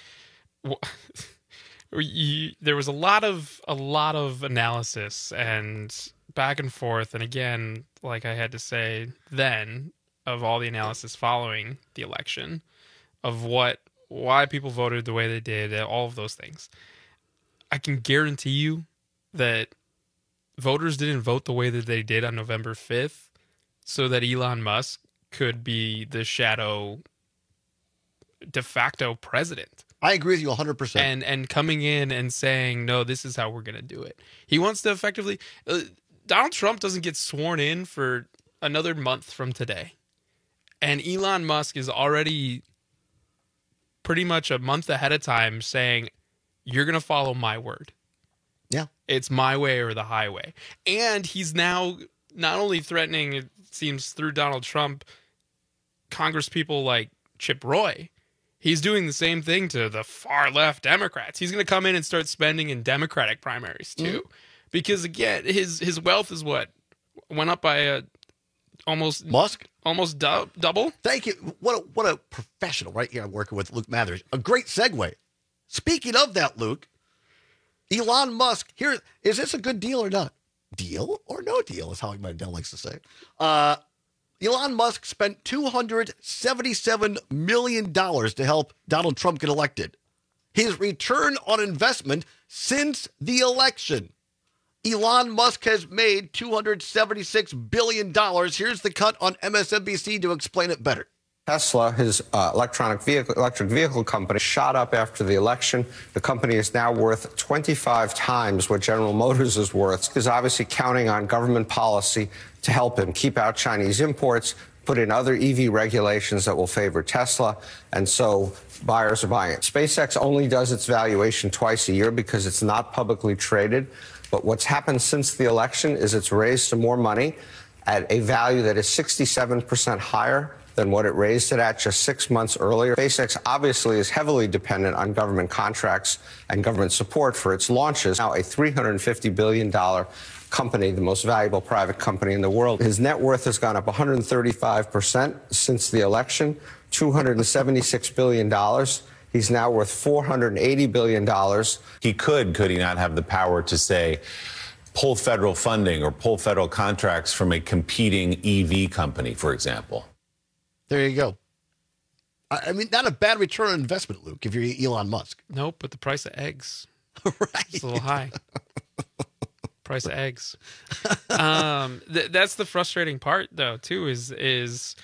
there was a lot of analysis and back and forth, and again, like I had to say then, of all the analysis following the election, of why people voted the way they did, all of those things. I can guarantee you that voters didn't vote the way that they did on November 5th so that Elon Musk could be the shadow de facto president. I agree with you 100%. And coming in and saying, no, this is how we're going to do it. He wants to effectively... Donald Trump doesn't get sworn in for another month from today. And Elon Musk is already pretty much a month ahead of time saying, you're going to follow my word. Yeah. It's my way or the highway. And he's now not only threatening, it seems through Donald Trump, Congress people like Chip Roy. He's doing the same thing to the far left Democrats. He's going to come in and start spending in Democratic primaries too. Mm-hmm. Because again, his wealth is what? Went up by almost double. Thank you. What a professional right here. I'm working with Luke Mathers. A great segue. Speaking of that, Luke, Elon Musk, here, is this a good deal or not? Deal or no deal is how my dad likes to say. Elon Musk spent $277 million to help Donald Trump get elected. His return on investment since the election. Elon Musk has made $276 billion. Here's the cut on MSNBC to explain it better. Tesla, his electric vehicle company, shot up after the election. The company is now worth 25 times what General Motors is worth. He's obviously counting on government policy to help him keep out Chinese imports, put in other EV regulations that will favor Tesla, and so buyers are buying it. SpaceX only does its valuation twice a year because it's not publicly traded. But what's happened since the election is it's raised some more money at a value that is 67% higher than what it raised it at just 6 months earlier. SpaceX obviously is heavily dependent on government contracts and government support for its launches. Now a $350 billion company, the most valuable private company in the world. His net worth has gone up 135% since the election, $276 billion. He's now worth $480 billion. Could he not have the power to say, pull federal funding or pull federal contracts from a competing EV company, for example? There you go. I mean, not a bad return on investment, Luke, if you're Elon Musk. Nope, but the price of eggs. Right. It's a little high. Price of eggs. That's the frustrating part, though, too, is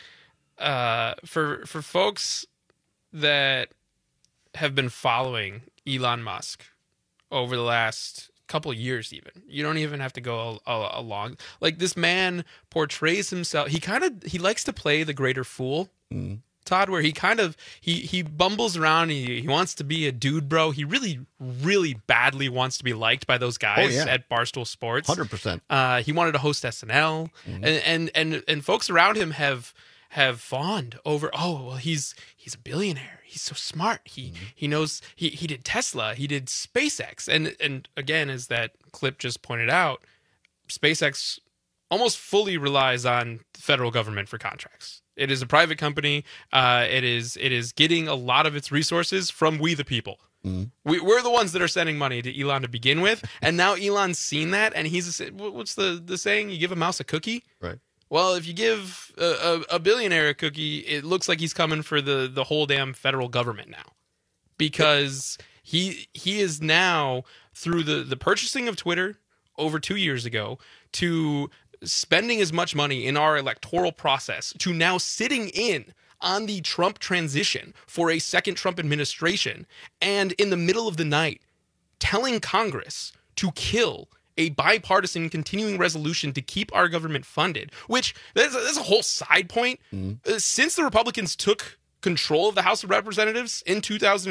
for folks that have been following Elon Musk over the last couple of years, even. You don't even have to go a long. Like, this man portrays himself. He likes to play the greater fool, Todd, where he bumbles around. He wants to be a dude, bro. He really, really badly wants to be liked by those guys at Barstool Sports. 100%. He wanted to host SNL, and folks around him have fawned over. Oh, well, he's a billionaire. He's so smart. He knows. He did Tesla. He did SpaceX. And again, as that clip just pointed out, SpaceX almost fully relies on the federal government for contracts. It is a private company. It is getting a lot of its resources from we the people. We're the ones that are sending money to Elon to begin with, and now Elon's seen that, and what's the saying? You give a mouse a cookie, right? Well, if you give a billionaire a cookie, it looks like he's coming for the whole damn federal government now, because he is now, through the purchasing of Twitter over 2 years ago, to spending as much money in our electoral process, to now sitting in on the Trump transition for a second Trump administration, and in the middle of the night telling Congress to kill a bipartisan continuing resolution to keep our government funded, which that's a whole side point. Since the Republicans took control of the House of Representatives in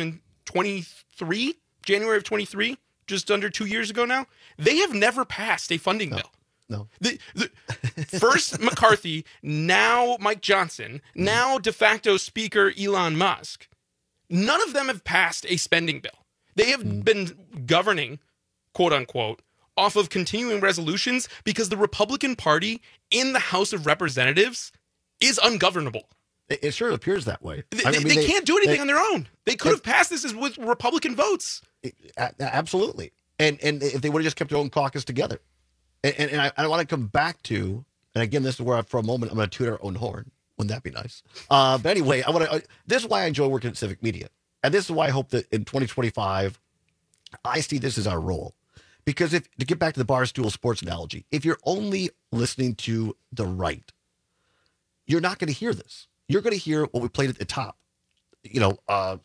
2023, January of 23, just under 2 years ago now, they have never passed a funding bill. No. First McCarthy, now Mike Johnson, now de facto Speaker Elon Musk. None of them have passed a spending bill. They have been governing, quote unquote, off of continuing resolutions because the Republican Party in the House of Representatives is ungovernable. It sure appears that way. They can't do anything on their own. They could have passed this with Republican votes. Absolutely. And if they would have just kept their own caucus together. And I want to come back to, and again, this is where for a moment I'm going to toot our own horn. Wouldn't that be nice? But anyway, this is why I enjoy working at Civic Media. And this is why I hope that in 2025, I see this as our role. Because to get back to the Barstool Sports analogy, if you're only listening to the right, you're not going to hear this. You're going to hear what we played at the top. Who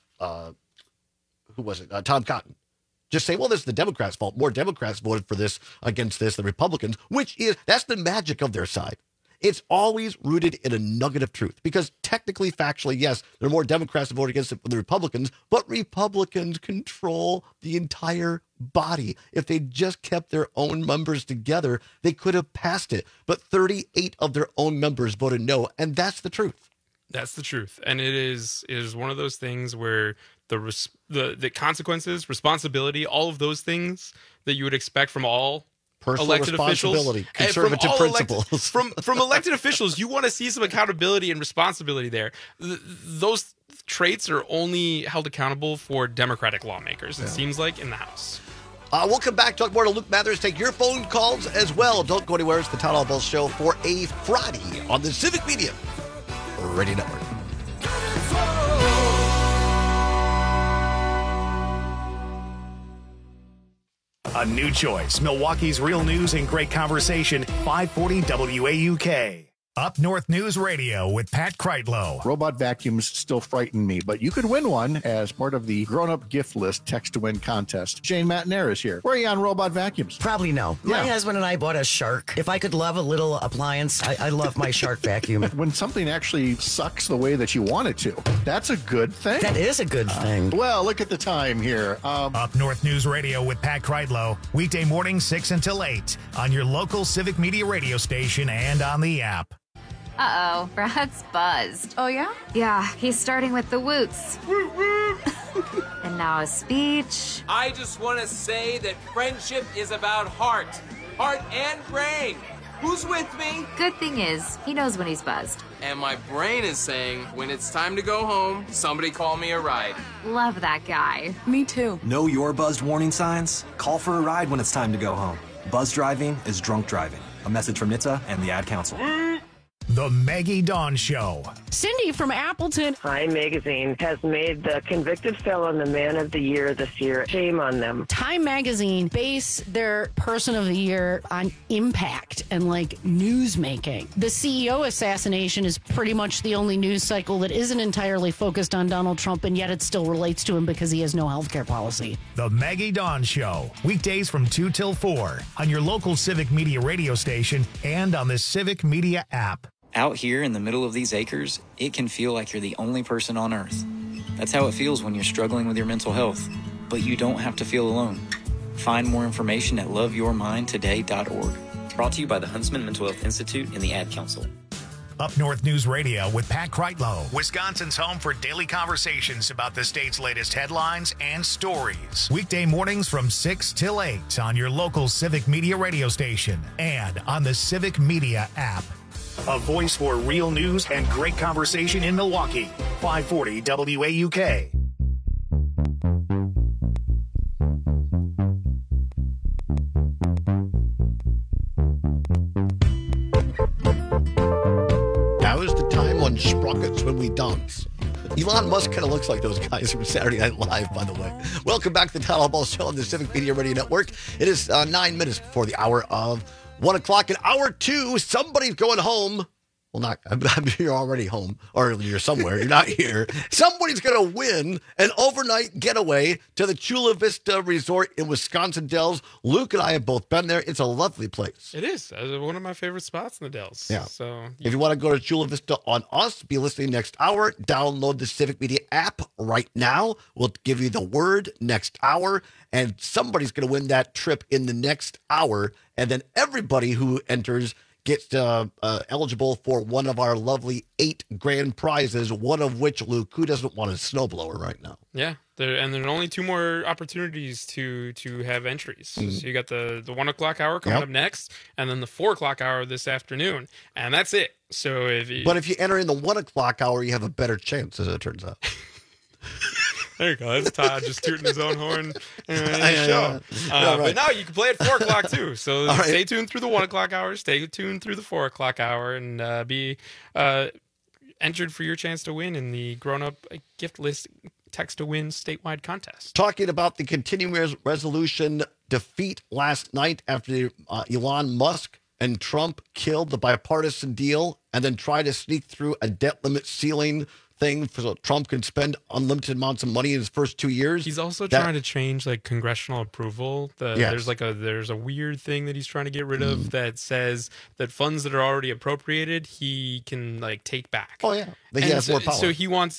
was it? Tom Cotton. Just say, well, this is the Democrats' fault. More Democrats voted for this against this than Republicans, that's the magic of their side. It's always rooted in a nugget of truth because technically, factually, yes, there are more Democrats that vote against it than the Republicans, but Republicans control the entire body. If they just kept their own members together, they could have passed it. But 38 of their own members voted no, and that's the truth. That's the truth. And it is one of those things where the consequences, responsibility, all of those things that you would expect from all personal elected officials, conservative principles. From elected officials, you want to see some accountability and responsibility there. Those traits are only held accountable for Democratic lawmakers, it seems like, in the House. We'll come back, talk more to Luke Mathers, take your phone calls as well. Don't go anywhere. It's the Town Hall Bell Show for a Friday on the Civic Media Radio Network. A new choice. Milwaukee's real news and great conversation. 540 WAUK. Up North News Radio with Pat Kreitlow. Robot vacuums still frighten me, but you could win one as part of the grown-up gift list text-to-win contest. Jane Matnair is here. Where are you on robot vacuums? Probably no. Yeah. My husband and I bought a Shark. If I could love a little appliance, I love my Shark vacuum. When something actually sucks the way that you want it to, that's a good thing. That is a good thing. Well, look at the time here. Up North News Radio with Pat Kreitlow. Weekday mornings 6 until 8 on your local Civic Media radio station and on the app. Uh-oh, Brad's buzzed. Oh, yeah? Yeah, he's starting with the woots. And now a speech. I just want to say that friendship is about heart and brain. Who's with me? Good thing is, he knows when he's buzzed. And my brain is saying, when it's time to go home, somebody call me a ride. Love that guy. Me too. Know your buzzed warning signs? Call for a ride when it's time to go home. Buzz driving is drunk driving. A message from NHTSA and the Ad Council. The Maggie Dawn Show. Cindy from Appleton. Time Magazine has made the convicted felon the Man of the Year this year. Shame on them. Time Magazine base their Person of the Year on impact and like news making. The CEO assassination is pretty much the only news cycle that isn't entirely focused on Donald Trump, and yet it still relates to him because he has no healthcare policy. The Maggie Dawn Show. Weekdays from 2 till 4 on your local Civic Media radio station and on the Civic Media app. Out here in the middle of these acres, it can feel like you're the only person on Earth. That's how it feels when you're struggling with your mental health. But you don't have to feel alone. Find more information at loveyourmindtoday.org. Brought to you by the Huntsman Mental Health Institute and the Ad Council. Up North News Radio with Pat Kreitlow. Wisconsin's home for daily conversations about the state's latest headlines and stories. Weekday mornings from 6 till 8 on your local Civic Media radio station and on the Civic Media app. A voice for real news and great conversation in Milwaukee. 540 WAUK. Now is the time on Sprockets when we dance. Elon Musk kind of looks like those guys from Saturday Night Live, by the way. Welcome back to the Town Hall Show on the Civic Media Radio Network. It is 9 minutes before the hour of 1 o'clock. In hour 2, somebody's going home. Well, not, you're already home, or you're somewhere. You're not here. Somebody's going to win an overnight getaway to the Chula Vista Resort in Wisconsin Dells. Luke and I have both been there. It's a lovely place. It is. One of my favorite spots in the Dells. Yeah. So if you want to go to Chula Vista on us, be listening next hour. Download the Civic Media app right now. We'll give you the word next hour, and somebody's going to win that trip in the next hour. And then everybody who enters gets eligible for one of our lovely 8 grand prizes, one of which, Luke, who doesn't want a snowblower right now? Yeah, there are only 2 more opportunities to have entries. Mm-hmm. So you got the 1 o'clock hour coming up next, and then the 4 o'clock hour this afternoon, and that's it. So if you enter in the 1 o'clock hour, you have a better chance, as it turns out. There you go. That's Todd just tooting his own horn in the show. But now you can play at 4 o'clock too. So stay tuned through the 1 o'clock hour. Stay tuned through the 4 o'clock hour, and be entered for your chance to win in the grown-up gift list text to win statewide contest. Talking about the continuing resolution defeat last night after Elon Musk and Trump killed the bipartisan deal and then tried to sneak through a debt limit ceiling thing so Trump can spend unlimited amounts of money in his first 2 years. He's also trying to change congressional approval. There's a weird thing that he's trying to get rid of that says that funds that are already appropriated he can take back. Oh yeah, he has more power. So he wants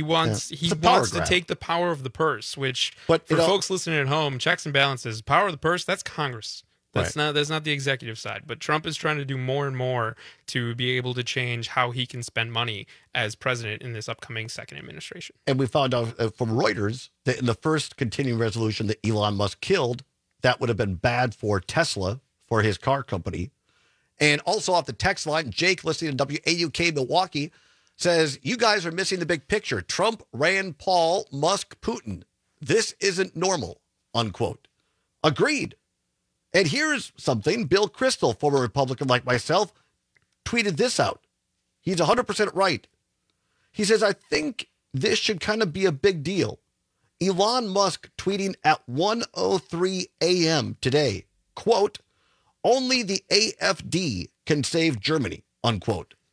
to take the power of the purse. Which for folks listening at home, checks and balances, power of the purse. That's Congress. That's not the executive side, but Trump is trying to do more and more to be able to change how he can spend money as president in this upcoming second administration. And we found out from Reuters that in the first continuing resolution that Elon Musk killed, that would have been bad for Tesla, for his car company. And also off the text line, Jake, listening to WAUK Milwaukee, says, you guys are missing the big picture. Trump, Rand Paul, Musk, Putin. This isn't normal, unquote. Agreed. And here's something. Bill Kristol, former Republican like myself, tweeted this out. He's 100% right. He says, I think this should kind of be a big deal. Elon Musk tweeting at 1:03 a.m. today, quote, only the AfD can save Germany, unquote.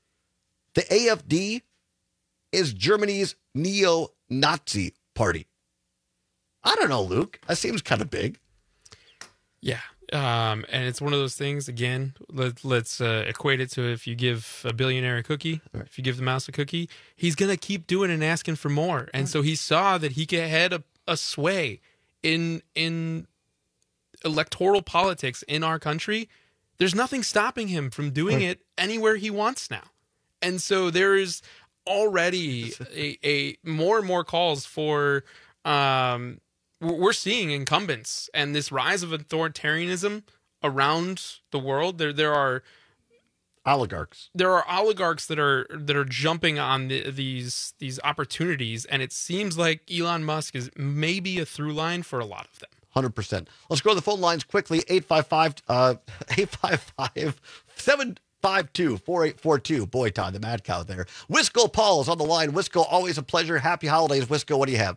The AfD is Germany's neo-Nazi party. I don't know, Luke. That seems kind of big. Yeah. And it's one of those things, again, let's equate it to if you give a billionaire a cookie, if you give the mouse a cookie, he's going to keep doing and asking for more. And so he saw that he had a sway in electoral politics in our country. There's nothing stopping him from doing it anywhere he wants now. And so there is already a more and more calls for, we're seeing incumbents and this rise of authoritarianism around the world. There are oligarchs. There are oligarchs that are jumping on these opportunities, and it seems like Elon Musk is maybe a through line for a lot of them. 100%. Let's go to the phone lines quickly. 855-752-4842. Boy, Todd, the mad cow there. Wisco Paul is on the line. Wisco, always a pleasure. Happy holidays. Wisco, what do you have?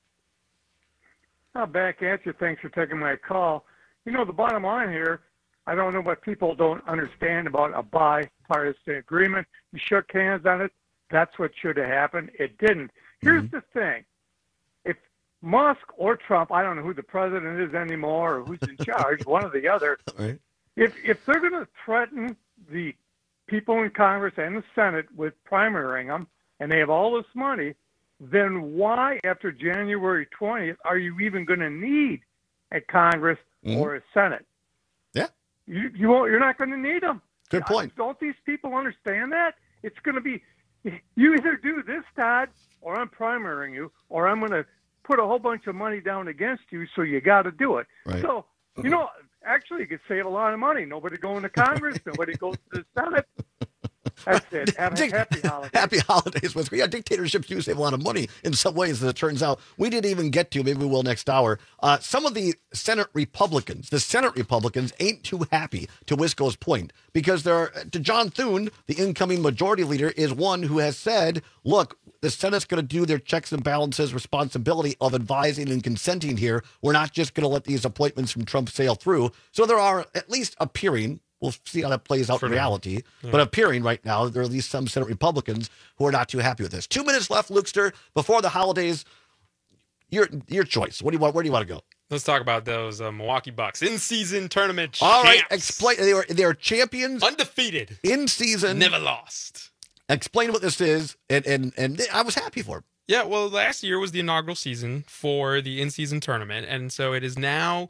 Back at you. Thanks for taking my call. You know, the bottom line here, I don't know what people don't understand about a bipartisan agreement. You shook hands on it. That's what should have happened. It didn't. Here's the thing. If Musk or Trump, I don't know who the president is anymore or who's in charge, one or the other, right. If they're going to threaten the people in Congress and the Senate with primarying them, and they have all this money, then why, after January 20th, are you even going to need a Congress or a Senate? Yeah. You won't, you're not going to need them. Good point. Don't these people understand that? It's going to be, you either do this, Todd, or I'm primarying you, or I'm going to put a whole bunch of money down against you, so you got to do it. Right. So, you know, actually, you could save a lot of money. Nobody going to Congress. Nobody goes to the Senate. That's it. Happy holidays. Happy holidays, Wisco. Yeah, dictatorships do save a lot of money in some ways, as it turns out. We didn't even get to, maybe we will next hour. Some of the Senate Republicans ain't too happy, to Wisco's point, because to John Thune, the incoming majority leader, is one who has said, look, the Senate's going to do their checks and balances responsibility of advising and consenting here. We're not just going to let these appointments from Trump sail through. So there are at least appearing, we'll see how that plays out in reality, but appearing right now, there are at least some Senate Republicans who are not too happy with this. 2 minutes left, Lukester, before the holidays. Your choice. Where do you want to go? Let's talk about those Milwaukee Bucks in-season tournament All champs. right, explain. They are champions, undefeated, in season, never lost. Explain what this is, and I was happy for him. Yeah, well, last year was the inaugural season for the in-season tournament, and so it is now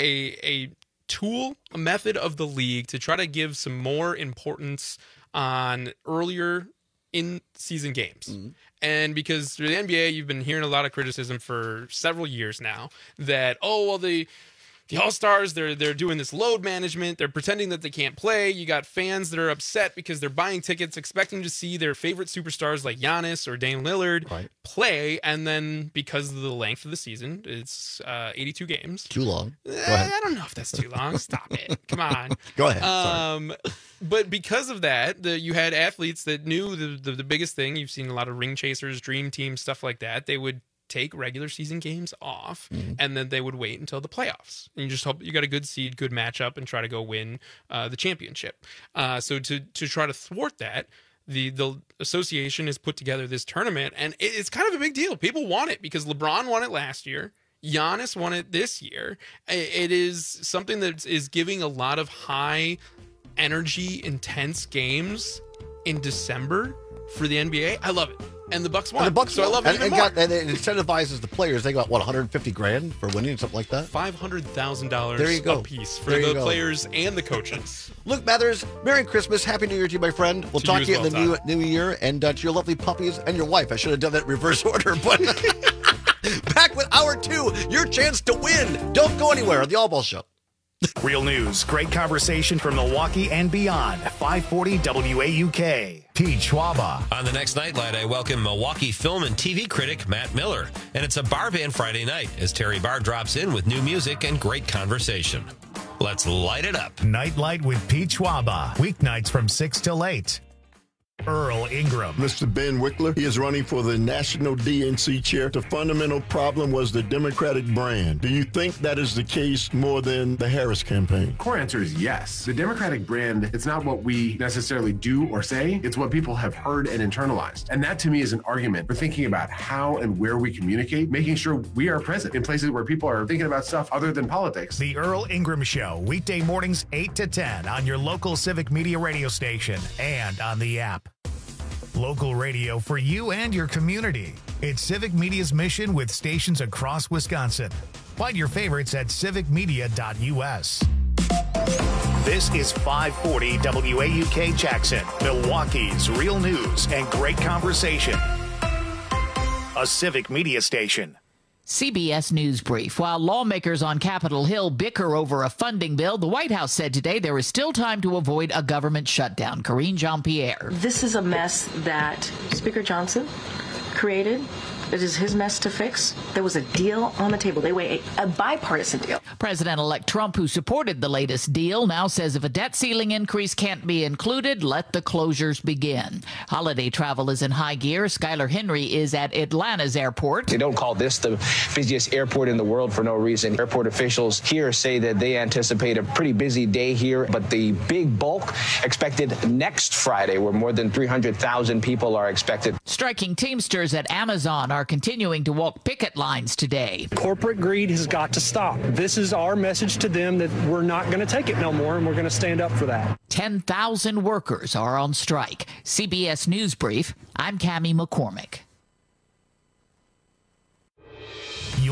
a tool, a method of the league to try to give some more importance on earlier in-season games. And because through the NBA, you've been hearing a lot of criticism for several years now that, the All-Stars, they're doing this load management. They're pretending that they can't play. You got fans that are upset because they're buying tickets expecting to see their favorite superstars like Giannis or Dame Lillard play. And then because of the length of the season, it's 82 games. Too long. Go ahead. I don't know if that's too long. Stop it. Come on. Go ahead. Sorry. But because of that, you had athletes that knew the biggest thing. You've seen a lot of ring chasers, dream teams, stuff like that. They would take regular season games off, and then they would wait until the playoffs. And you just hope you got a good seed, good matchup, and try to go win the championship. So to try to thwart that, the association has put together this tournament, and it's kind of a big deal. People want it because LeBron won it last year. Giannis won it this year. It is something that is giving a lot of high energy, intense games in December for the NBA. I love it. And the Bucks won. So I love it even more. And it incentivizes the players. They got, $150,000 for winning, something like that? $500,000 there you go. a piece for the players and the coaches. Luke Mathers, Merry Christmas. Happy New Year to you, my friend. We'll talk to you in the new year. And to your lovely puppies and your wife. I should have done that in reverse order, but back with Hour 2, your chance to win. Don't go anywhere on the All Ball Show. Real news, great conversation from Milwaukee and beyond. 540 WAUK. Pete Schwaba. On the next Nightlight, I welcome Milwaukee film and TV critic Matt Miller. And it's a bar band Friday night as Terry Barr drops in with new music and great conversation. Let's light it up. Nightlight with Pete Schwaba. Weeknights from 6 till 8. Earl Ingram. Mr. Ben Wickler, he is running for the National DNC chair. The fundamental problem was the Democratic brand. Do you think that is the case more than the Harris campaign? Core answer is yes. The Democratic brand, it's not what we necessarily do or say, it's what people have heard and internalized. And that to me is an argument for thinking about how and where we communicate, making sure we are present in places where people are thinking about stuff other than politics. The Earl Ingram Show, weekday mornings 8 to 10 on your local Civic Media radio station and on the app. Local radio for you and your community. It's Civic Media's mission with stations across Wisconsin. Find your favorites at civicmedia.us. This is 540 WAUK Jackson, Milwaukee's real news and great conversation. A Civic Media station. CBS News Brief. While lawmakers on Capitol Hill bicker over a funding bill, the White House said today there is still time to avoid a government shutdown. Karine Jean-Pierre. This is a mess that Speaker Johnson created. It is his mess to fix. There was a deal on the table. They weigh a bipartisan deal. President-elect Trump, who supported the latest deal, now says if a debt ceiling increase can't be included, let the closures begin. Holiday travel is in high gear. Skylar Henry is at Atlanta's airport. They don't call this the busiest airport in the world for no reason. Airport officials here say that they anticipate a pretty busy day here, but the big bulk expected next Friday, where more than 300,000 people are expected. Striking Teamsters at Amazon are continuing to walk picket lines today. Corporate greed has got to stop. This is our message to them that we're not going to take it no more, and we're going to stand up for that. 10,000 workers are on strike. CBS News Brief, I'm Cammie McCormick.